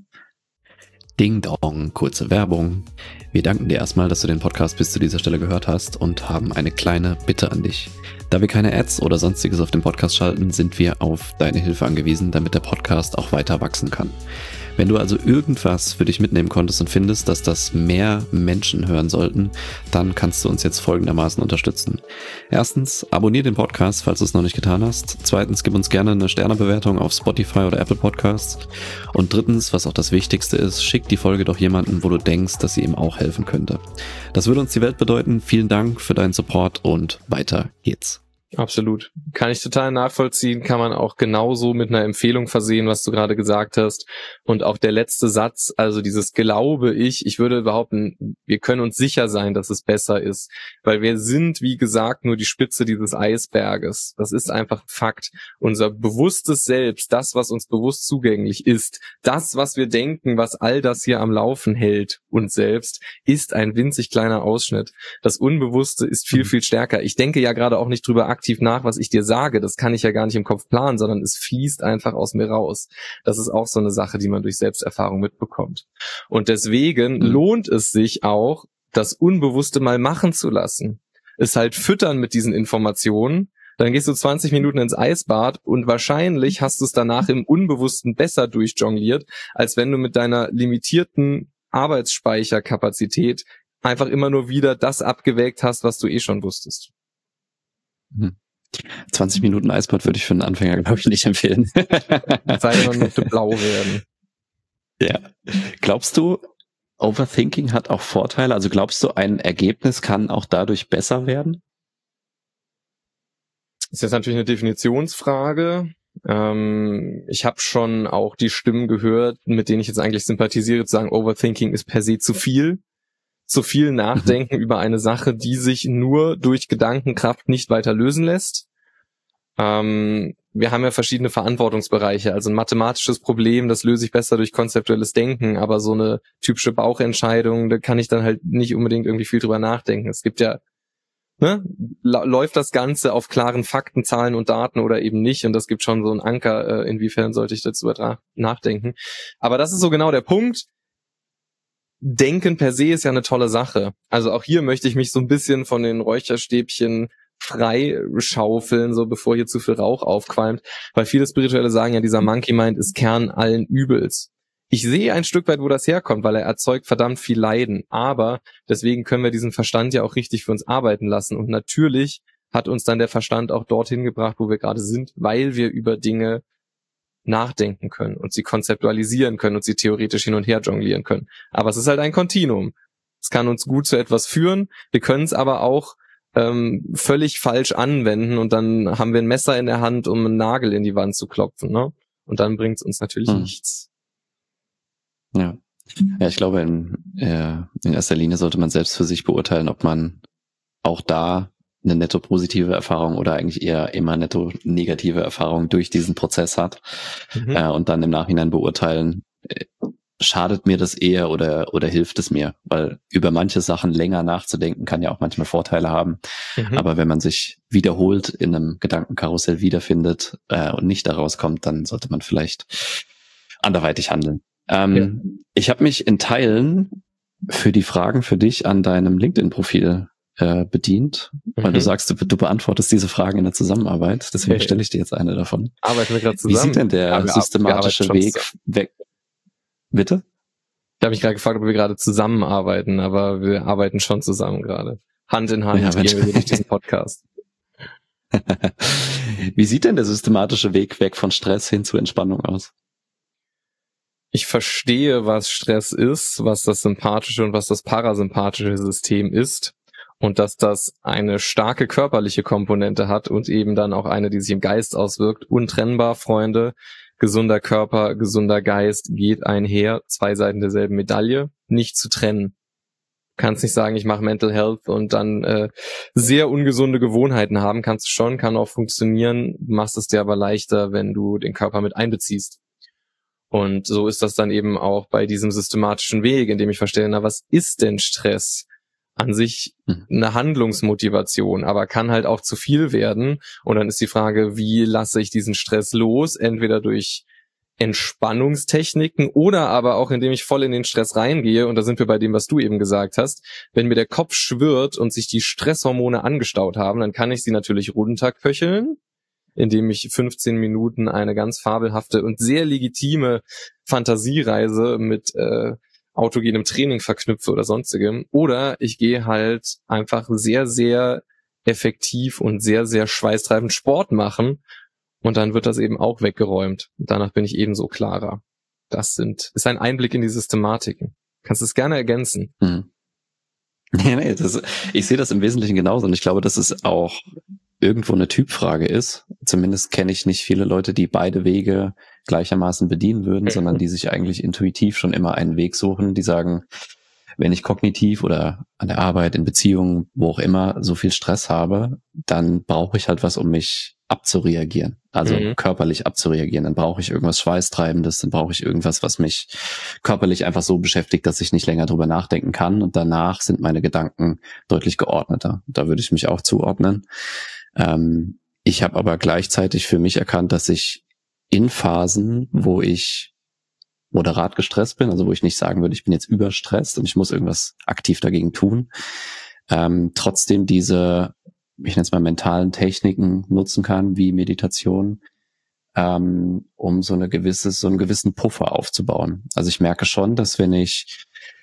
Ding Dong, kurze Werbung. Wir danken dir erstmal, dass du den Podcast bis zu dieser Stelle gehört hast und haben eine kleine Bitte an dich. Da wir keine Ads oder sonstiges auf dem Podcast schalten, sind wir auf deine Hilfe angewiesen, damit der Podcast auch weiter wachsen kann. Wenn du also irgendwas für dich mitnehmen konntest und findest, dass das mehr Menschen hören sollten, dann kannst du uns jetzt folgendermaßen unterstützen. Erstens, abonniere den Podcast, falls du es noch nicht getan hast. Zweitens, gib uns gerne eine Sternebewertung auf Spotify oder Apple Podcasts. Und drittens, was auch das Wichtigste ist, schick die Folge doch jemanden, wo du denkst, dass sie ihm auch helfen könnte. Das würde uns die Welt bedeuten. Vielen Dank für deinen Support und weiter geht's. Absolut. Kann ich total nachvollziehen, kann man auch genauso mit einer Empfehlung versehen, was du gerade gesagt hast. Und auch der letzte Satz, also dieses glaube ich, ich würde behaupten, wir können uns sicher sein, dass es besser ist, weil wir sind, wie gesagt, nur die Spitze dieses Eisberges. Das ist einfach Fakt. Unser bewusstes Selbst, das, was uns bewusst zugänglich ist, das, was wir denken, was all das hier am Laufen hält, uns selbst, ist ein winzig kleiner Ausschnitt. Das Unbewusste ist viel, viel stärker. Ich denke ja gerade auch nicht drüber aktiv nach, was ich dir sage. Das kann ich ja gar nicht im Kopf planen, sondern es fließt einfach aus mir raus. Das ist auch so eine Sache, die man durch Selbsterfahrung mitbekommt. Und deswegen mhm. lohnt es sich auch, das Unbewusste mal machen zu lassen. Es halt füttern mit diesen Informationen. Dann gehst du zwanzig Minuten ins Eisbad und wahrscheinlich hast du es danach im Unbewussten besser durchjongliert, als wenn du mit deiner limitierten Arbeitsspeicherkapazität einfach immer nur wieder das abgewägt hast, was du eh schon wusstest. zwanzig Minuten Eisbad würde ich für einen Anfänger, glaube ich, nicht empfehlen. Sei man müsste blau werden. Ja. Glaubst du, Overthinking hat auch Vorteile? Also glaubst du, ein Ergebnis kann auch dadurch besser werden? Das ist jetzt natürlich eine Definitionsfrage. Ähm, ich habe schon auch die Stimmen gehört, mit denen ich jetzt eigentlich sympathisiere, zu sagen, Overthinking ist per se zu viel. Zu viel Nachdenken mhm. über eine Sache, die sich nur durch Gedankenkraft nicht weiter lösen lässt. Ähm, wir haben ja verschiedene Verantwortungsbereiche. Also ein mathematisches Problem, das löse ich besser durch konzeptuelles Denken, aber so eine typische Bauchentscheidung, da kann ich dann halt nicht unbedingt irgendwie viel drüber nachdenken. Es gibt ja, ne, läuft das Ganze auf klaren Fakten, Zahlen und Daten oder eben nicht? Und das gibt schon so einen Anker, äh, inwiefern sollte ich dazu nachdenken. Aber das ist so genau der Punkt. Denken per se ist ja eine tolle Sache. Also auch hier möchte ich mich so ein bisschen von den Räucherstäbchen freischaufeln, so bevor hier zu viel Rauch aufqualmt, weil viele Spirituelle sagen ja, dieser Monkey Mind ist Kern allen Übels. Ich sehe ein Stück weit, wo das herkommt, weil er erzeugt verdammt viel Leiden, aber deswegen können wir diesen Verstand ja auch richtig für uns arbeiten lassen und natürlich hat uns dann der Verstand auch dorthin gebracht, wo wir gerade sind, weil wir über Dinge nachdenken können und sie konzeptualisieren können und sie theoretisch hin und her jonglieren können. Aber es ist halt ein Kontinuum. Es kann uns gut zu etwas führen, wir können es aber auch ähm, völlig falsch anwenden und dann haben wir ein Messer in der Hand, um einen Nagel in die Wand zu klopfen, ne? Und dann bringt es uns natürlich hm. nichts. Ja. Ja, ich glaube, in, äh, in erster Linie sollte man selbst für sich beurteilen, ob man auch da eine netto positive Erfahrung oder eigentlich eher immer netto negative Erfahrung durch diesen Prozess hat mhm. äh, und dann im Nachhinein beurteilen, äh, schadet mir das eher oder oder hilft es mir? Weil über manche Sachen länger nachzudenken kann ja auch manchmal Vorteile haben. Mhm. Aber wenn man sich wiederholt in einem Gedankenkarussell wiederfindet äh, und nicht da rauskommt, dann sollte man vielleicht anderweitig handeln. Ähm, ja. Ich habe mich in Teilen für die Fragen für dich an deinem LinkedIn-Profil äh, bedient, weil mhm. du sagst, du, du beantwortest diese Fragen in der Zusammenarbeit. Deswegen okay. stelle ich dir jetzt eine davon. Arbeiten wir gerade zusammen? Wie sieht denn der ja, systematische Weg weg? Bitte? Ich habe mich gerade gefragt, ob wir gerade zusammenarbeiten, aber wir arbeiten schon zusammen gerade. Hand in Hand ja, gehen wir durch diesen Podcast. Wie sieht denn der systematische Weg weg von Stress hin zu Entspannung aus? Ich verstehe, was Stress ist, was das sympathische und was das parasympathische System ist und dass das eine starke körperliche Komponente hat und eben dann auch eine, die sich im Geist auswirkt. Untrennbar, Freunde. Gesunder Körper, gesunder Geist geht einher. Zwei Seiten derselben Medaille. Nicht zu trennen. Du kannst nicht sagen, ich mache Mental Health und dann äh, sehr ungesunde Gewohnheiten haben. Kannst du schon, kann auch funktionieren. Du machst es dir aber leichter, wenn du den Körper mit einbeziehst. Und so ist das dann eben auch bei diesem systematischen Weg, in dem ich verstehe, na, was ist denn Stress? An sich eine Handlungsmotivation, aber kann halt auch zu viel werden. Und dann ist die Frage, wie lasse ich diesen Stress los? Entweder durch Entspannungstechniken oder aber auch, indem ich voll in den Stress reingehe. Und da sind wir bei dem, was du eben gesagt hast. Wenn mir der Kopf schwirrt und sich die Stresshormone angestaut haben, dann kann ich sie natürlich runterköcheln, indem ich fünfzehn Minuten eine ganz fabelhafte und sehr legitime Fantasiereise mit äh, autogenem Training verknüpfe oder sonstigem. Oder ich gehe halt einfach sehr, sehr effektiv und sehr, sehr schweißtreibend Sport machen und dann wird das eben auch weggeräumt. Und danach bin ich ebenso klarer. Das sind ist ein Einblick in die Systematiken. Kannst du es gerne ergänzen. Hm. Nee, nee, das, ich sehe das im Wesentlichen genauso und ich glaube, das ist auch irgendwo eine Typfrage ist. Zumindest kenne ich nicht viele Leute, die beide Wege gleichermaßen bedienen würden, sondern die sich eigentlich intuitiv schon immer einen Weg suchen, die sagen, wenn ich kognitiv oder an der Arbeit, in Beziehungen, wo auch immer, so viel Stress habe, dann brauche ich halt was, um mich abzureagieren, also Mhm. körperlich abzureagieren. Dann brauche ich irgendwas Schweißtreibendes, dann brauche ich irgendwas, was mich körperlich einfach so beschäftigt, dass ich nicht länger drüber nachdenken kann. Und danach sind meine Gedanken deutlich geordneter. Da würde ich mich auch zuordnen. Ähm, ich habe aber gleichzeitig für mich erkannt, dass ich in Phasen, wo ich moderat gestresst bin, also wo ich nicht sagen würde, ich bin jetzt überstresst und ich muss irgendwas aktiv dagegen tun, ähm, trotzdem diese, ich nenne es mal mentalen Techniken nutzen kann, wie Meditation, ähm, um so eine gewisse, so einen gewissen Puffer aufzubauen. Also ich merke schon, dass wenn ich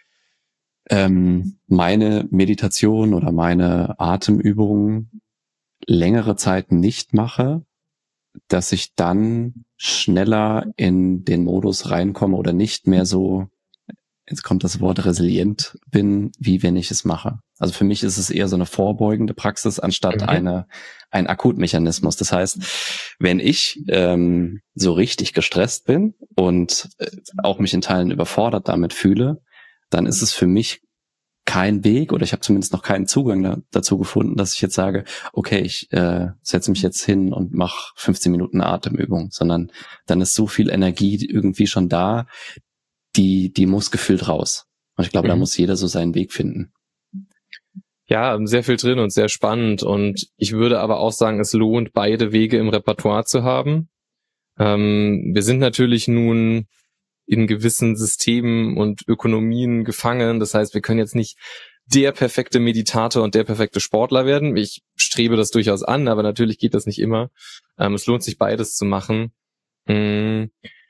ähm, meine Meditation oder meine Atemübungen längere Zeit nicht mache, dass ich dann schneller in den Modus reinkomme oder nicht mehr so, jetzt kommt das Wort resilient bin, wie wenn ich es mache. Also für mich ist es eher so eine vorbeugende Praxis anstatt Mhm. eine ein Akutmechanismus. Das heißt, wenn ich ähm, so richtig gestresst bin und äh, auch mich in Teilen überfordert damit fühle, dann ist es für mich kein Weg, oder ich habe zumindest noch keinen Zugang da, dazu gefunden, dass ich jetzt sage, okay, ich äh, setze mich jetzt hin und mache fünfzehn Minuten Atemübung, sondern dann ist so viel Energie irgendwie schon da, die die muss gefühlt raus. Und ich glaube, da Mhm. muss jeder so seinen Weg finden. Ja, sehr viel drin und sehr spannend. Und ich würde aber auch sagen, es lohnt, beide Wege im Repertoire zu haben. Ähm, wir sind natürlich nun in gewissen Systemen und Ökonomien gefangen. Das heißt, wir können jetzt nicht der perfekte Meditator und der perfekte Sportler werden. Ich strebe das durchaus an, aber natürlich geht das nicht immer. Ähm, es lohnt sich, beides zu machen. Mhm.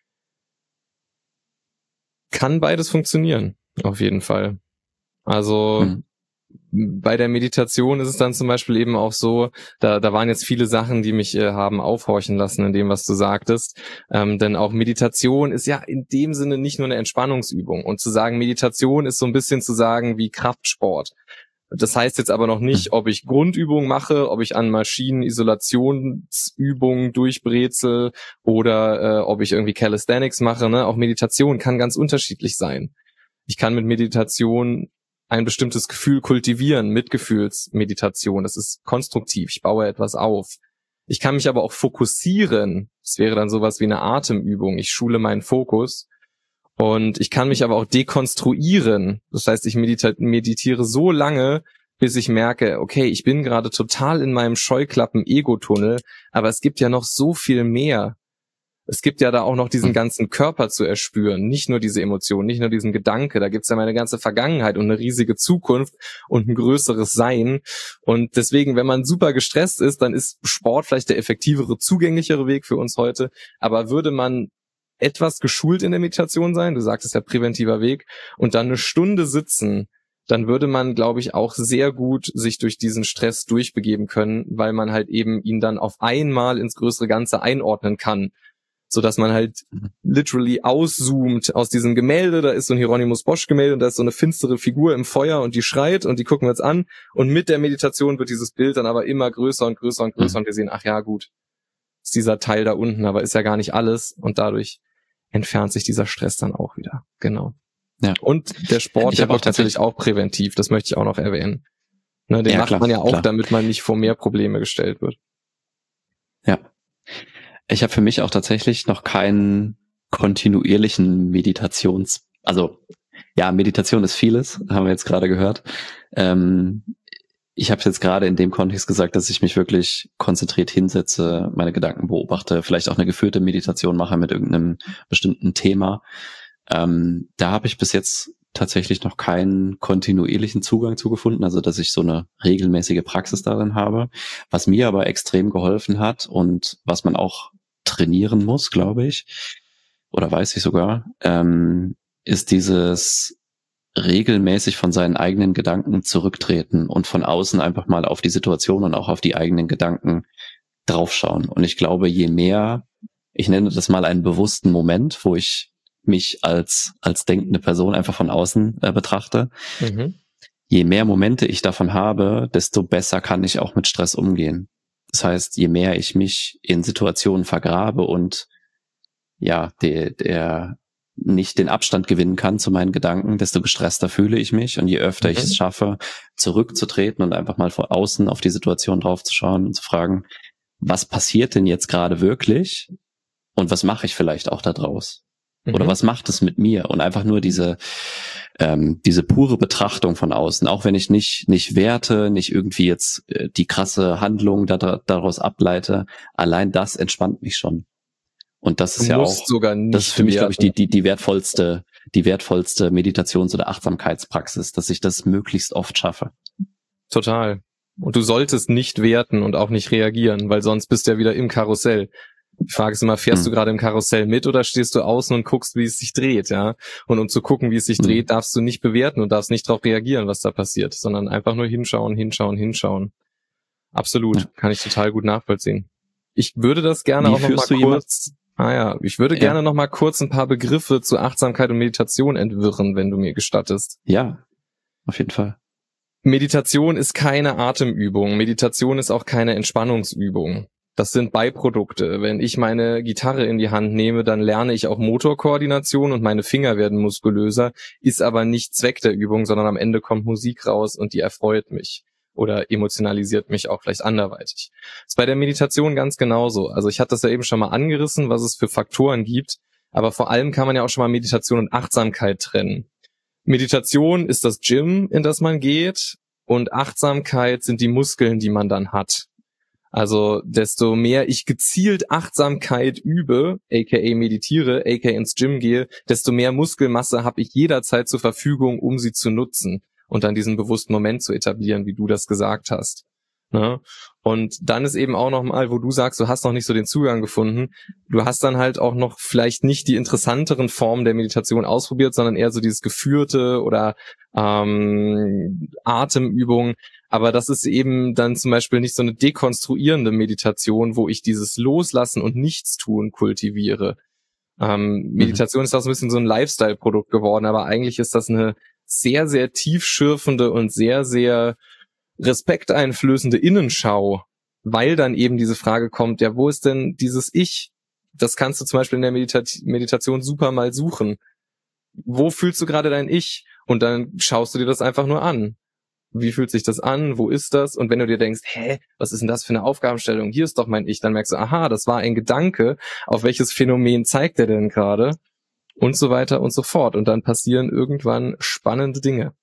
Kann beides funktionieren, auf jeden Fall. Also Mhm. bei der Meditation ist es dann zum Beispiel eben auch so, da, da waren jetzt viele Sachen, die mich äh, haben aufhorchen lassen in dem, was du sagtest. Ähm, denn auch Meditation ist ja in dem Sinne nicht nur eine Entspannungsübung. Und zu sagen, Meditation ist so ein bisschen zu sagen wie Kraftsport. Das heißt jetzt aber noch nicht, ob ich Grundübungen mache, ob ich an Maschinen Isolationsübungen durchbrezel oder äh, ob ich irgendwie Calisthenics mache. Ne? Auch Meditation kann ganz unterschiedlich sein. Ich kann mit Meditation ein bestimmtes Gefühl kultivieren, Mitgefühlsmeditation. Das ist konstruktiv. Ich baue etwas auf. Ich kann mich aber auch fokussieren. Das wäre dann sowas wie eine Atemübung. Ich schule meinen Fokus. Und ich kann mich aber auch dekonstruieren. Das heißt, ich medita- meditiere so lange, bis ich merke, okay, ich bin gerade total in meinem Scheuklappen-Ego-Tunnel, aber es gibt ja noch so viel mehr. Es gibt ja da auch noch diesen ganzen Körper zu erspüren, nicht nur diese Emotionen, nicht nur diesen Gedanke, da gibt's ja meine ganze Vergangenheit und eine riesige Zukunft und ein größeres Sein. Und deswegen, wenn man super gestresst ist, dann ist Sport vielleicht der effektivere, zugänglichere Weg für uns heute. Aber würde man etwas geschult in der Meditation sein, du sagtest ja präventiver Weg, und dann eine Stunde sitzen, dann würde man, glaube ich, auch sehr gut sich durch diesen Stress durchbegeben können, weil man halt eben ihn dann auf einmal ins größere Ganze einordnen kann, so dass man halt literally auszoomt aus diesem Gemälde, da ist so ein Hieronymus Bosch Gemälde und da ist so eine finstere Figur im Feuer und die schreit und die gucken wir uns an und mit der Meditation wird dieses Bild dann aber immer größer und größer und größer und wir sehen, ach ja, gut, ist dieser Teil da unten, aber ist ja gar nicht alles und dadurch entfernt sich dieser Stress dann auch wieder. Genau. Ja. Und der Sport, Ich der habe auch wirkt natürlich auch präventiv, das möchte ich auch noch erwähnen. Ne, den Ja, macht klar, man ja auch, klar. damit man nicht vor mehr Probleme gestellt wird. Ja. Ich habe für mich auch tatsächlich noch keinen kontinuierlichen Meditations, also ja, Meditation ist vieles, haben wir jetzt gerade gehört. Ähm, ich habe jetzt gerade in dem Kontext gesagt, dass ich mich wirklich konzentriert hinsetze, meine Gedanken beobachte, vielleicht auch eine geführte Meditation mache mit irgendeinem bestimmten Thema. Ähm, da habe ich bis jetzt tatsächlich noch keinen kontinuierlichen Zugang zu gefunden, also dass ich so eine regelmäßige Praxis darin habe. Was mir aber extrem geholfen hat und was man auch trainieren muss, glaube ich, oder weiß ich sogar, ähm, ist dieses regelmäßig von seinen eigenen Gedanken zurücktreten und von außen einfach mal auf die Situation und auch auf die eigenen Gedanken draufschauen. Und ich glaube, je mehr, ich nenne das mal einen bewussten Moment, wo ich mich als als denkende Person einfach von außen äh, betrachte, Mhm. je mehr Momente ich davon habe, desto besser kann ich auch mit Stress umgehen. Das heißt, je mehr ich mich in Situationen vergrabe und ja, der, der nicht den Abstand gewinnen kann zu meinen Gedanken, desto gestresster fühle ich mich. Und je öfter mhm. ich es schaffe, zurückzutreten und einfach mal von außen auf die Situation draufzuschauen und zu fragen, was passiert denn jetzt gerade wirklich? Und was mache ich vielleicht auch da draus? Mhm. Oder was macht es mit mir? Und einfach nur diese ähm, diese pure Betrachtung von außen, auch wenn ich nicht nicht werte, nicht irgendwie jetzt äh, die krasse Handlung da, daraus ableite, allein das entspannt mich schon. Und das ist du ja musst auch, sogar nicht das ist für mich, glaube ich, die die die wertvollste die wertvollste Meditations- oder Achtsamkeitspraxis, dass ich das möglichst oft schaffe. Total. Und du solltest nicht werten und auch nicht reagieren, weil sonst bist du ja wieder im Karussell. Die Frage ist immer, fährst hm. du gerade im Karussell mit oder stehst du außen und guckst, wie es sich dreht, ja? Und um zu gucken, wie es sich hm. dreht, darfst du nicht bewerten und darfst nicht darauf reagieren, was da passiert, sondern einfach nur hinschauen, hinschauen, hinschauen. Absolut, ja. Kann ich total gut nachvollziehen. Ich würde das gerne wie auch noch mal kurz, jemand? ah ja, ich würde ja. gerne noch mal kurz ein paar Begriffe zu Achtsamkeit und Meditation entwirren, wenn du mir gestattest. Ja, auf jeden Fall. Meditation ist keine Atemübung. Meditation ist auch keine Entspannungsübung. Das sind Beiprodukte. Wenn ich meine Gitarre in die Hand nehme, dann lerne ich auch Motorkoordination und meine Finger werden muskulöser, ist aber nicht Zweck der Übung, sondern am Ende kommt Musik raus und die erfreut mich oder emotionalisiert mich auch vielleicht anderweitig. Das ist bei der Meditation ganz genauso. Also ich hatte das ja eben schon mal angerissen, was es für Faktoren gibt, aber vor allem kann man ja auch schon mal Meditation und Achtsamkeit trennen. Meditation ist das Gym, in das man geht, und Achtsamkeit sind die Muskeln, die man dann hat. Also desto mehr ich gezielt Achtsamkeit übe, aka meditiere, aka ins Gym gehe, desto mehr Muskelmasse habe ich jederzeit zur Verfügung, um sie zu nutzen und dann diesen bewussten Moment zu etablieren, wie du das gesagt hast. Ne? Und dann ist eben auch noch mal, wo du sagst, du hast noch nicht so den Zugang gefunden, du hast dann halt auch noch vielleicht nicht die interessanteren Formen der Meditation ausprobiert, sondern eher so dieses geführte oder ähm, Atemübungen. Aber das ist eben dann zum Beispiel nicht so eine dekonstruierende Meditation, wo ich dieses Loslassen und Nichtstun kultiviere. Ähm, mhm. Meditation ist auch so ein bisschen so ein Lifestyle-Produkt geworden, aber eigentlich ist das eine sehr, sehr tiefschürfende und sehr, sehr respekteinflößende Innenschau, weil dann eben diese Frage kommt, ja, wo ist denn dieses Ich? Das kannst du zum Beispiel in der Medita- Meditation super mal suchen. Wo fühlst du gerade dein Ich? Und dann schaust du dir das einfach nur an. Wie fühlt sich das an? Wo ist das? Und wenn du dir denkst, hä, was ist denn das für eine Aufgabenstellung? Hier ist doch mein Ich. Dann merkst du, aha, das war ein Gedanke. Auf welches Phänomen zeigt er denn gerade? Und so weiter und so fort. Und dann passieren irgendwann spannende Dinge.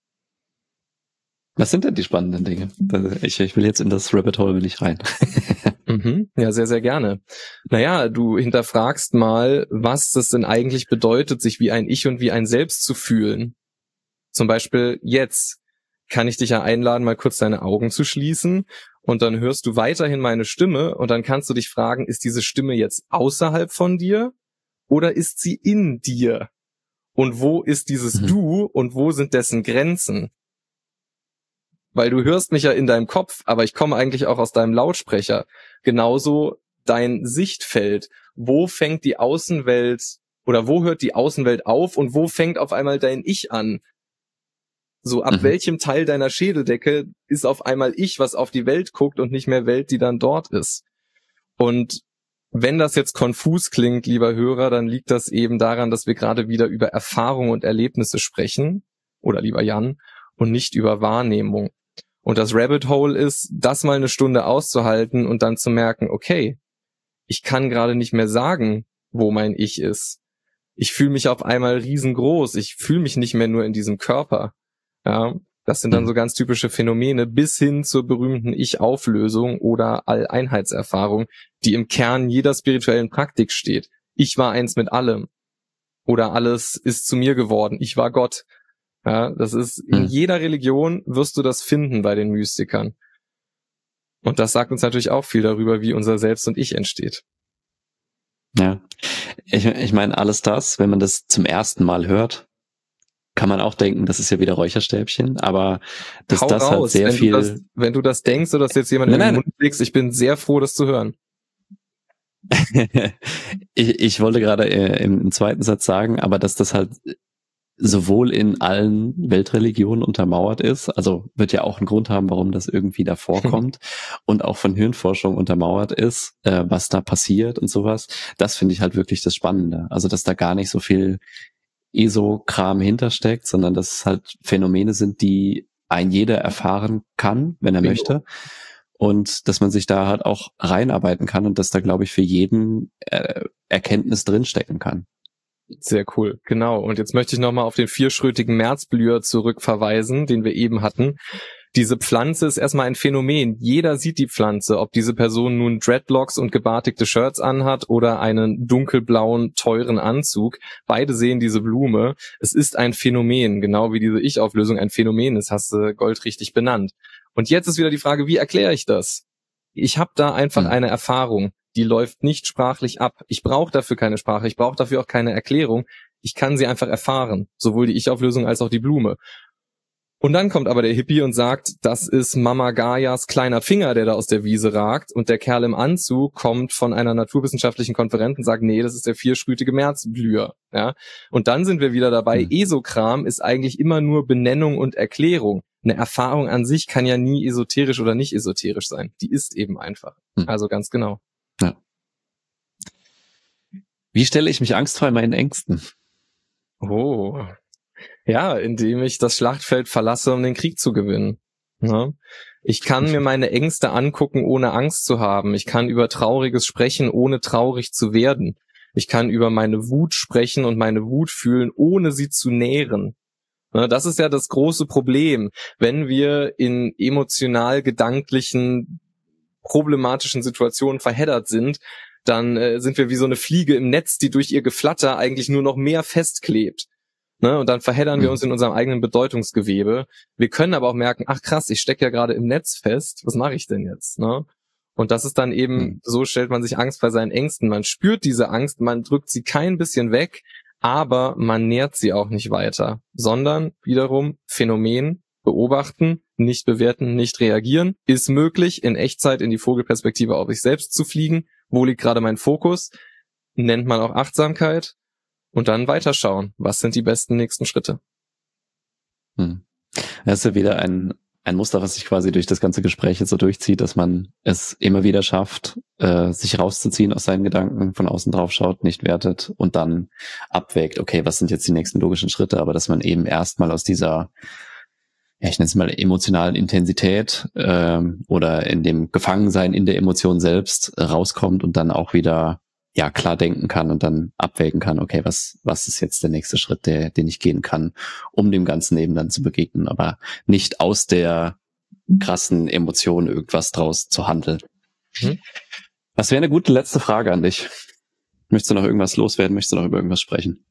Was sind denn die spannenden Dinge? Ich, ich will jetzt in das Rabbit Hole will ich rein. mhm, ja, sehr, sehr gerne. Naja, du hinterfragst mal, was das denn eigentlich bedeutet, sich wie ein Ich und wie ein Selbst zu fühlen. Zum Beispiel jetzt kann ich dich ja einladen, mal kurz deine Augen zu schließen und dann hörst du weiterhin meine Stimme und dann kannst du dich fragen, ist diese Stimme jetzt außerhalb von dir oder ist sie in dir? Und wo ist dieses mhm. Du und wo sind dessen Grenzen? Weil du hörst mich ja in deinem Kopf, aber ich komme eigentlich auch aus deinem Lautsprecher. Genauso dein Sichtfeld. Wo fängt die Außenwelt oder wo hört die Außenwelt auf und wo fängt auf einmal dein Ich an? So, ab mhm. welchem Teil deiner Schädeldecke ist auf einmal Ich, was auf die Welt guckt und nicht mehr Welt, die dann dort ist? Und wenn das jetzt konfus klingt, lieber Hörer, dann liegt das eben daran, dass wir gerade wieder über Erfahrung und Erlebnisse sprechen, oder lieber Jan, und nicht über Wahrnehmung. Und das Rabbit Hole ist, das mal eine Stunde auszuhalten und dann zu merken, okay, ich kann gerade nicht mehr sagen, wo mein Ich ist. Ich fühle mich auf einmal riesengroß. Ich fühle mich nicht mehr nur in diesem Körper. Ja, das sind dann so ganz typische Phänomene bis hin zur berühmten Ich-Auflösung oder Alleinheitserfahrung, die im Kern jeder spirituellen Praktik steht. Ich war eins mit allem. Oder alles ist zu mir geworden. Ich war Gott. Ja, das ist, in jeder Religion wirst du das finden bei den Mystikern. Und das sagt uns natürlich auch viel darüber, wie unser Selbst und Ich entsteht. Ja, ich, ich meine, alles das, wenn man das zum ersten Mal hört, kann man auch denken, das ist ja wieder Räucherstäbchen, aber dass Hau das raus, halt sehr wenn viel... Du das, wenn du das denkst oder dass jetzt jemand nein, in den nein. Mund legst, ich bin sehr froh, das zu hören. ich, ich wollte gerade äh, im, im zweiten Satz sagen, aber dass das halt sowohl in allen Weltreligionen untermauert ist, also wird ja auch einen Grund haben, warum das irgendwie da vorkommt und auch von Hirnforschung untermauert ist, äh, was da passiert und sowas. Das finde ich halt wirklich das Spannende. Also, dass da gar nicht so viel ESO-Kram hintersteckt, sondern dass es halt Phänomene sind, die ein jeder erfahren kann, wenn er Bingo. möchte. Und dass man sich da halt auch reinarbeiten kann und dass da, glaube ich, für jeden äh, Erkenntnis drinstecken kann. Sehr cool, genau. Und jetzt möchte ich nochmal auf den vierschrötigen Märzblüher zurückverweisen, den wir eben hatten. Diese Pflanze ist erstmal ein Phänomen. Jeder sieht die Pflanze, ob diese Person nun Dreadlocks und gebartigte Shirts anhat oder einen dunkelblauen, teuren Anzug. Beide sehen diese Blume. Es ist ein Phänomen, genau wie diese Ich-Auflösung ein Phänomen ist, hast du goldrichtig benannt. Und jetzt ist wieder die Frage, wie erkläre ich das? Ich habe da einfach Hm. eine Erfahrung, die läuft nicht sprachlich ab. Ich brauche dafür keine Sprache, ich brauche dafür auch keine Erklärung. Ich kann sie einfach erfahren, sowohl die Ich-Auflösung als auch die Blume. Und dann kommt aber der Hippie und sagt, das ist Mama Gaias kleiner Finger, der da aus der Wiese ragt. Und der Kerl im Anzug kommt von einer naturwissenschaftlichen Konferenz und sagt, nee, das ist der vierschrütige Märzblüher. Ja? Und dann sind wir wieder dabei, Hm. Esokram ist eigentlich immer nur Benennung und Erklärung. Eine Erfahrung an sich kann ja nie esoterisch oder nicht esoterisch sein. Die ist eben einfach. Hm. Also ganz genau. Ja. Wie stelle ich mich angstfrei meinen Ängsten? Oh. Ja, indem ich das Schlachtfeld verlasse, um den Krieg zu gewinnen. Ja. Ich kann mir meine Ängste angucken, ohne Angst zu haben. Ich kann über Trauriges sprechen, ohne traurig zu werden. Ich kann über meine Wut sprechen und meine Wut fühlen, ohne sie zu nähren. Ja, das ist ja das große Problem, wenn wir in emotional-gedanklichen, problematischen Situationen verheddert sind, dann äh, sind wir wie so eine Fliege im Netz, die durch ihr Geflatter eigentlich nur noch mehr festklebt. Ne? Und dann verheddern mhm. wir uns in unserem eigenen Bedeutungsgewebe. Wir können aber auch merken, ach krass, ich stecke ja gerade im Netz fest, was mache ich denn jetzt? Ne? Und das ist dann eben, mhm. so stellt man sich Angst bei seinen Ängsten. Man spürt diese Angst, man drückt sie kein bisschen weg, aber man nährt sie auch nicht weiter, sondern wiederum Phänomen beobachten, nicht bewerten, nicht reagieren. Ist möglich, in Echtzeit in die Vogelperspektive auf sich selbst zu fliegen. Wo liegt gerade mein Fokus? Nennt man auch Achtsamkeit. Und dann weiterschauen. Was sind die besten nächsten Schritte? Hm. Das ist ja wieder ein, ein Muster, was sich quasi durch das ganze Gespräch jetzt so durchzieht, dass man es immer wieder schafft, äh, sich rauszuziehen aus seinen Gedanken, von außen drauf schaut, nicht wertet und dann abwägt, okay, was sind jetzt die nächsten logischen Schritte, aber dass man eben erstmal aus dieser, ja, ich nenne es mal emotionalen Intensität ähm, oder in dem Gefangensein in der Emotion selbst äh, rauskommt und dann auch wieder ja klar denken kann und dann abwägen kann, okay, was was ist jetzt der nächste Schritt, der den ich gehen kann, um dem ganzen Leben dann zu begegnen, aber nicht aus der krassen Emotion irgendwas draus zu handeln. Mhm. Das wäre eine gute letzte Frage an dich. Möchtest du noch irgendwas loswerden? Möchtest du noch über irgendwas sprechen?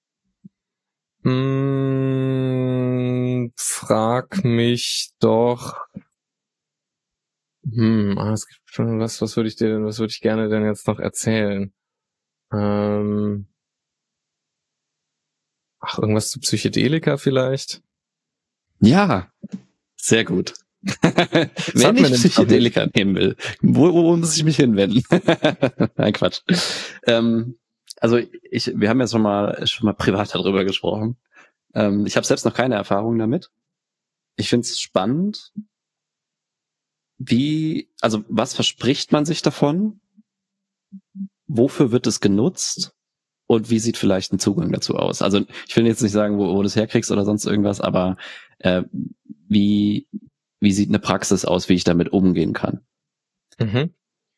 Hm, frag mich doch. Hm, es gibt schon was, was würde ich dir denn, was würde ich gerne denn jetzt noch erzählen? Ähm, ach, irgendwas zu Psychedelika vielleicht? Ja, sehr gut. Wenn ich Psychedelika nehmen will, wo, wo muss ich mich hinwenden? Nein, Quatsch. Ähm, also ich, wir haben ja schon mal schon mal privat darüber gesprochen. Ähm, ich habe selbst noch keine Erfahrung damit. Ich finde es spannend. Wie, also was verspricht man sich davon? Wofür wird es genutzt? Und wie sieht vielleicht ein Zugang dazu aus? Also ich will jetzt nicht sagen, wo, wo du es herkriegst oder sonst irgendwas, aber äh, wie wie sieht eine Praxis aus, wie ich damit umgehen kann? Mhm.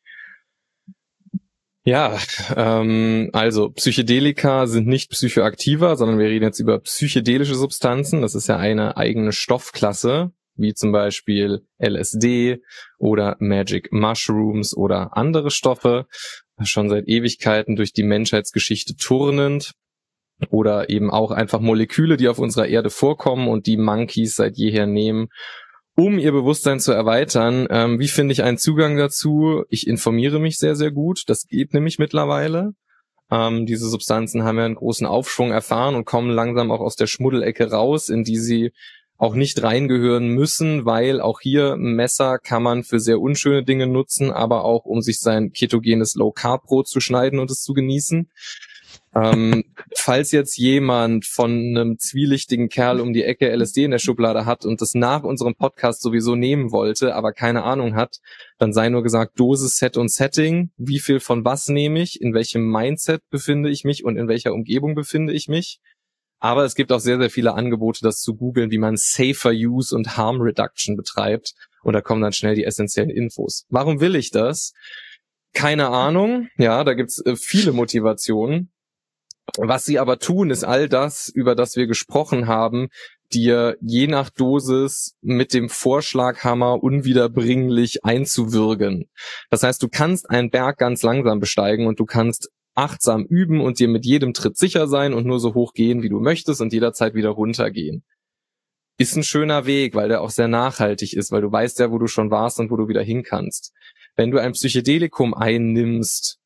Ja, ähm, also Psychedelika sind nicht psychoaktiver, sondern wir reden jetzt über psychedelische Substanzen. Das ist ja eine eigene Stoffklasse, wie zum Beispiel L S D oder Magic Mushrooms oder andere Stoffe, schon seit Ewigkeiten durch die Menschheitsgeschichte turnend, oder eben auch einfach Moleküle, die auf unserer Erde vorkommen und die Monkeys seit jeher nehmen, um ihr Bewusstsein zu erweitern. Ähm, wie finde ich einen Zugang dazu? Ich informiere mich sehr, sehr gut. Das geht nämlich mittlerweile. Ähm, diese Substanzen haben ja einen großen Aufschwung erfahren und kommen langsam auch aus der Schmuddelecke raus, in die sie auch nicht reingehören müssen, weil auch hier Messer kann man für sehr unschöne Dinge nutzen, aber auch um sich sein ketogenes Low-Carb-Brot zu schneiden und es zu genießen. ähm, falls jetzt jemand von einem zwielichtigen Kerl um die Ecke L S D in der Schublade hat und das nach unserem Podcast sowieso nehmen wollte, aber keine Ahnung hat, dann sei nur gesagt, Dosis, Set und Setting, wie viel von was nehme ich, in welchem Mindset befinde ich mich und in welcher Umgebung befinde ich mich. Aber es gibt auch sehr, sehr viele Angebote, das zu googeln, wie man Safer Use und Harm Reduction betreibt. Und da kommen dann schnell die essentiellen Infos. Warum will ich das? Keine Ahnung. Ja, da gibt's äh, viele Motivationen. Was sie aber tun, ist all das, über das wir gesprochen haben, dir je nach Dosis mit dem Vorschlaghammer unwiederbringlich einzuwürgen. Das heißt, du kannst einen Berg ganz langsam besteigen und du kannst achtsam üben und dir mit jedem Tritt sicher sein und nur so hoch gehen, wie du möchtest und jederzeit wieder runtergehen. Ist ein schöner Weg, weil der auch sehr nachhaltig ist, weil du weißt ja, wo du schon warst und wo du wieder hin kannst. Wenn du ein Psychedelikum einnimmst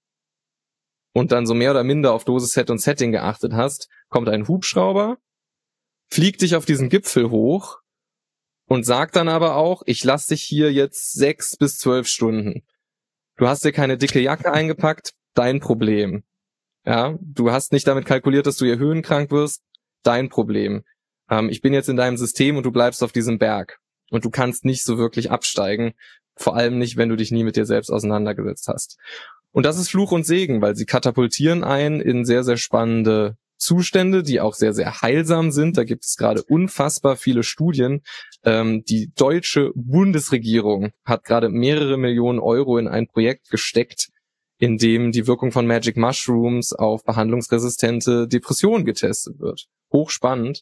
und dann so mehr oder minder auf Dosis, Set und Setting geachtet hast, kommt ein Hubschrauber, fliegt dich auf diesen Gipfel hoch und sagt dann aber auch, ich lass dich hier jetzt sechs bis zwölf Stunden. Du hast dir keine dicke Jacke eingepackt, dein Problem. Ja, du hast nicht damit kalkuliert, dass du hier höhenkrank wirst, dein Problem. Ähm, ich bin jetzt in deinem System und du bleibst auf diesem Berg. Und du kannst nicht so wirklich absteigen, vor allem nicht, wenn du dich nie mit dir selbst auseinandergesetzt hast. Und das ist Fluch und Segen, weil sie katapultieren einen in sehr, sehr spannende Zustände, die auch sehr, sehr heilsam sind. Da gibt es gerade unfassbar viele Studien. Ähm, die deutsche Bundesregierung hat gerade mehrere Millionen Euro in ein Projekt gesteckt, in dem die Wirkung von Magic Mushrooms auf behandlungsresistente Depressionen getestet wird. Hochspannend.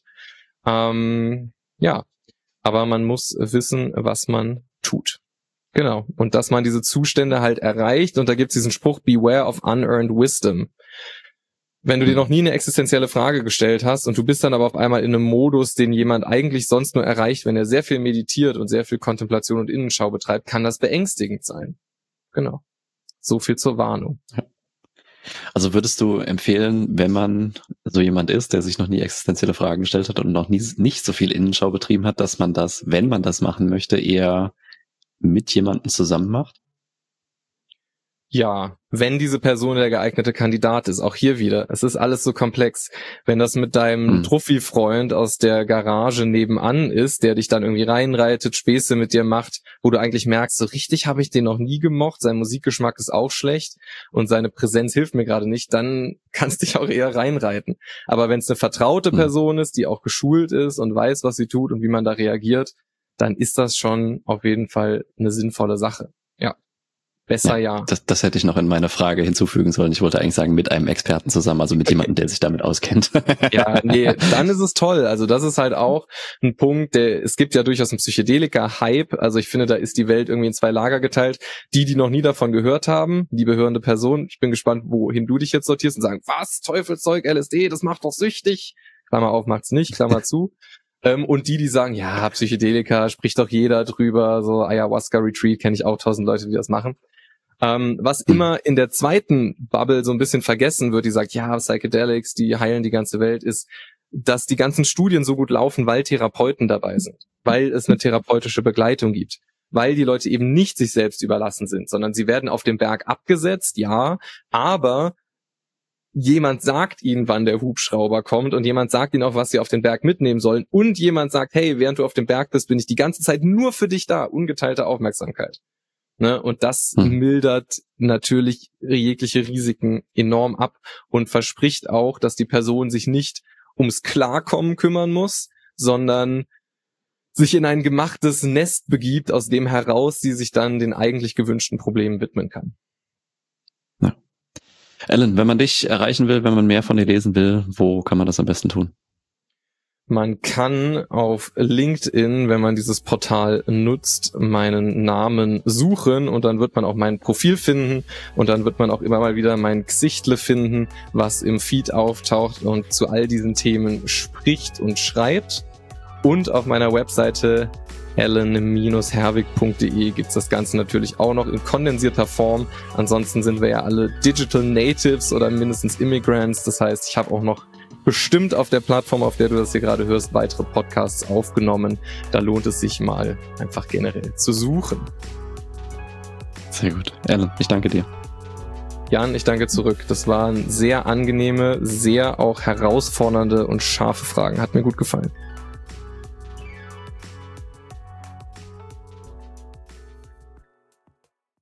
Ähm, ja, aber man muss wissen, was man tut. Genau. Und dass man diese Zustände halt erreicht. Und da gibt's diesen Spruch, beware of unearned wisdom. Wenn du dir noch nie eine existenzielle Frage gestellt hast und du bist dann aber auf einmal in einem Modus, den jemand eigentlich sonst nur erreicht, wenn er sehr viel meditiert und sehr viel Kontemplation und Innenschau betreibt, kann das beängstigend sein. Genau. So viel zur Warnung. Also würdest du empfehlen, wenn man so jemand ist, der sich noch nie existenzielle Fragen gestellt hat und noch nie nicht so viel Innenschau betrieben hat, dass man das, wenn man das machen möchte, eher mit jemandem zusammen macht? Ja, wenn diese Person der geeignete Kandidat ist, auch hier wieder, es ist alles so komplex. Wenn das mit deinem hm. Truffi-Freund aus der Garage nebenan ist, der dich dann irgendwie reinreitet, Späße mit dir macht, wo du eigentlich merkst, so richtig habe ich den noch nie gemocht, sein Musikgeschmack ist auch schlecht und seine Präsenz hilft mir gerade nicht, dann kannst du dich auch eher reinreiten. Aber wenn es eine vertraute hm. Person ist, die auch geschult ist und weiß, was sie tut und wie man da reagiert, dann ist das schon auf jeden Fall eine sinnvolle Sache. Ja. Besser ja. ja. Das, das hätte ich noch in meine Frage hinzufügen sollen. Ich wollte eigentlich sagen, mit einem Experten zusammen, also mit jemandem, der sich damit auskennt. Ja, nee, dann ist es toll. Also das ist halt auch ein Punkt, der, es gibt ja durchaus einen Psychedelika-Hype. Also ich finde, da ist die Welt irgendwie in zwei Lager geteilt. Die, die noch nie davon gehört haben, liebe hörende Person, ich bin gespannt, wohin du dich jetzt sortierst und sagen, was, Teufelszeug, L S D, das macht doch süchtig. Klammer auf, macht's nicht, Klammer zu. Ähm, und die, die sagen, ja, Psychedelika, spricht doch jeder drüber, so Ayahuasca-Retreat, kenne ich auch tausend Leute, die das machen. Ähm, was immer in der zweiten Bubble so ein bisschen vergessen wird, die sagt, ja, Psychedelics, die heilen die ganze Welt, ist, dass die ganzen Studien so gut laufen, weil Therapeuten dabei sind, weil es eine therapeutische Begleitung gibt, weil die Leute eben nicht sich selbst überlassen sind, sondern sie werden auf dem Berg abgesetzt, ja, aber jemand sagt ihnen, wann der Hubschrauber kommt und jemand sagt ihnen auch, was sie auf den Berg mitnehmen sollen und jemand sagt, hey, während du auf dem Berg bist, bin ich die ganze Zeit nur für dich da, ungeteilte Aufmerksamkeit. Ne, und das hm. mildert natürlich jegliche Risiken enorm ab und verspricht auch, dass die Person sich nicht ums Klarkommen kümmern muss, sondern sich in ein gemachtes Nest begibt, aus dem heraus sie sich dann den eigentlich gewünschten Problemen widmen kann. Ja. Alan, wenn man dich erreichen will, wenn man mehr von dir lesen will, wo kann man das am besten tun? Man kann auf LinkedIn, wenn man dieses Portal nutzt, meinen Namen suchen und dann wird man auch mein Profil finden und dann wird man auch immer mal wieder mein Gesichtle finden, was im Feed auftaucht und zu all diesen Themen spricht und schreibt. Und auf meiner Webseite alan herwig punkt de gibt's das Ganze natürlich auch noch in kondensierter Form. Ansonsten sind wir ja alle Digital Natives oder mindestens Immigrants. Das heißt, ich habe auch noch bestimmt auf der Plattform, auf der du das hier gerade hörst, weitere Podcasts aufgenommen. Da lohnt es sich mal einfach generell zu suchen. Sehr gut. Alan, ich danke dir. Jan, ich danke zurück. Das waren sehr angenehme, sehr auch herausfordernde und scharfe Fragen. Hat mir gut gefallen.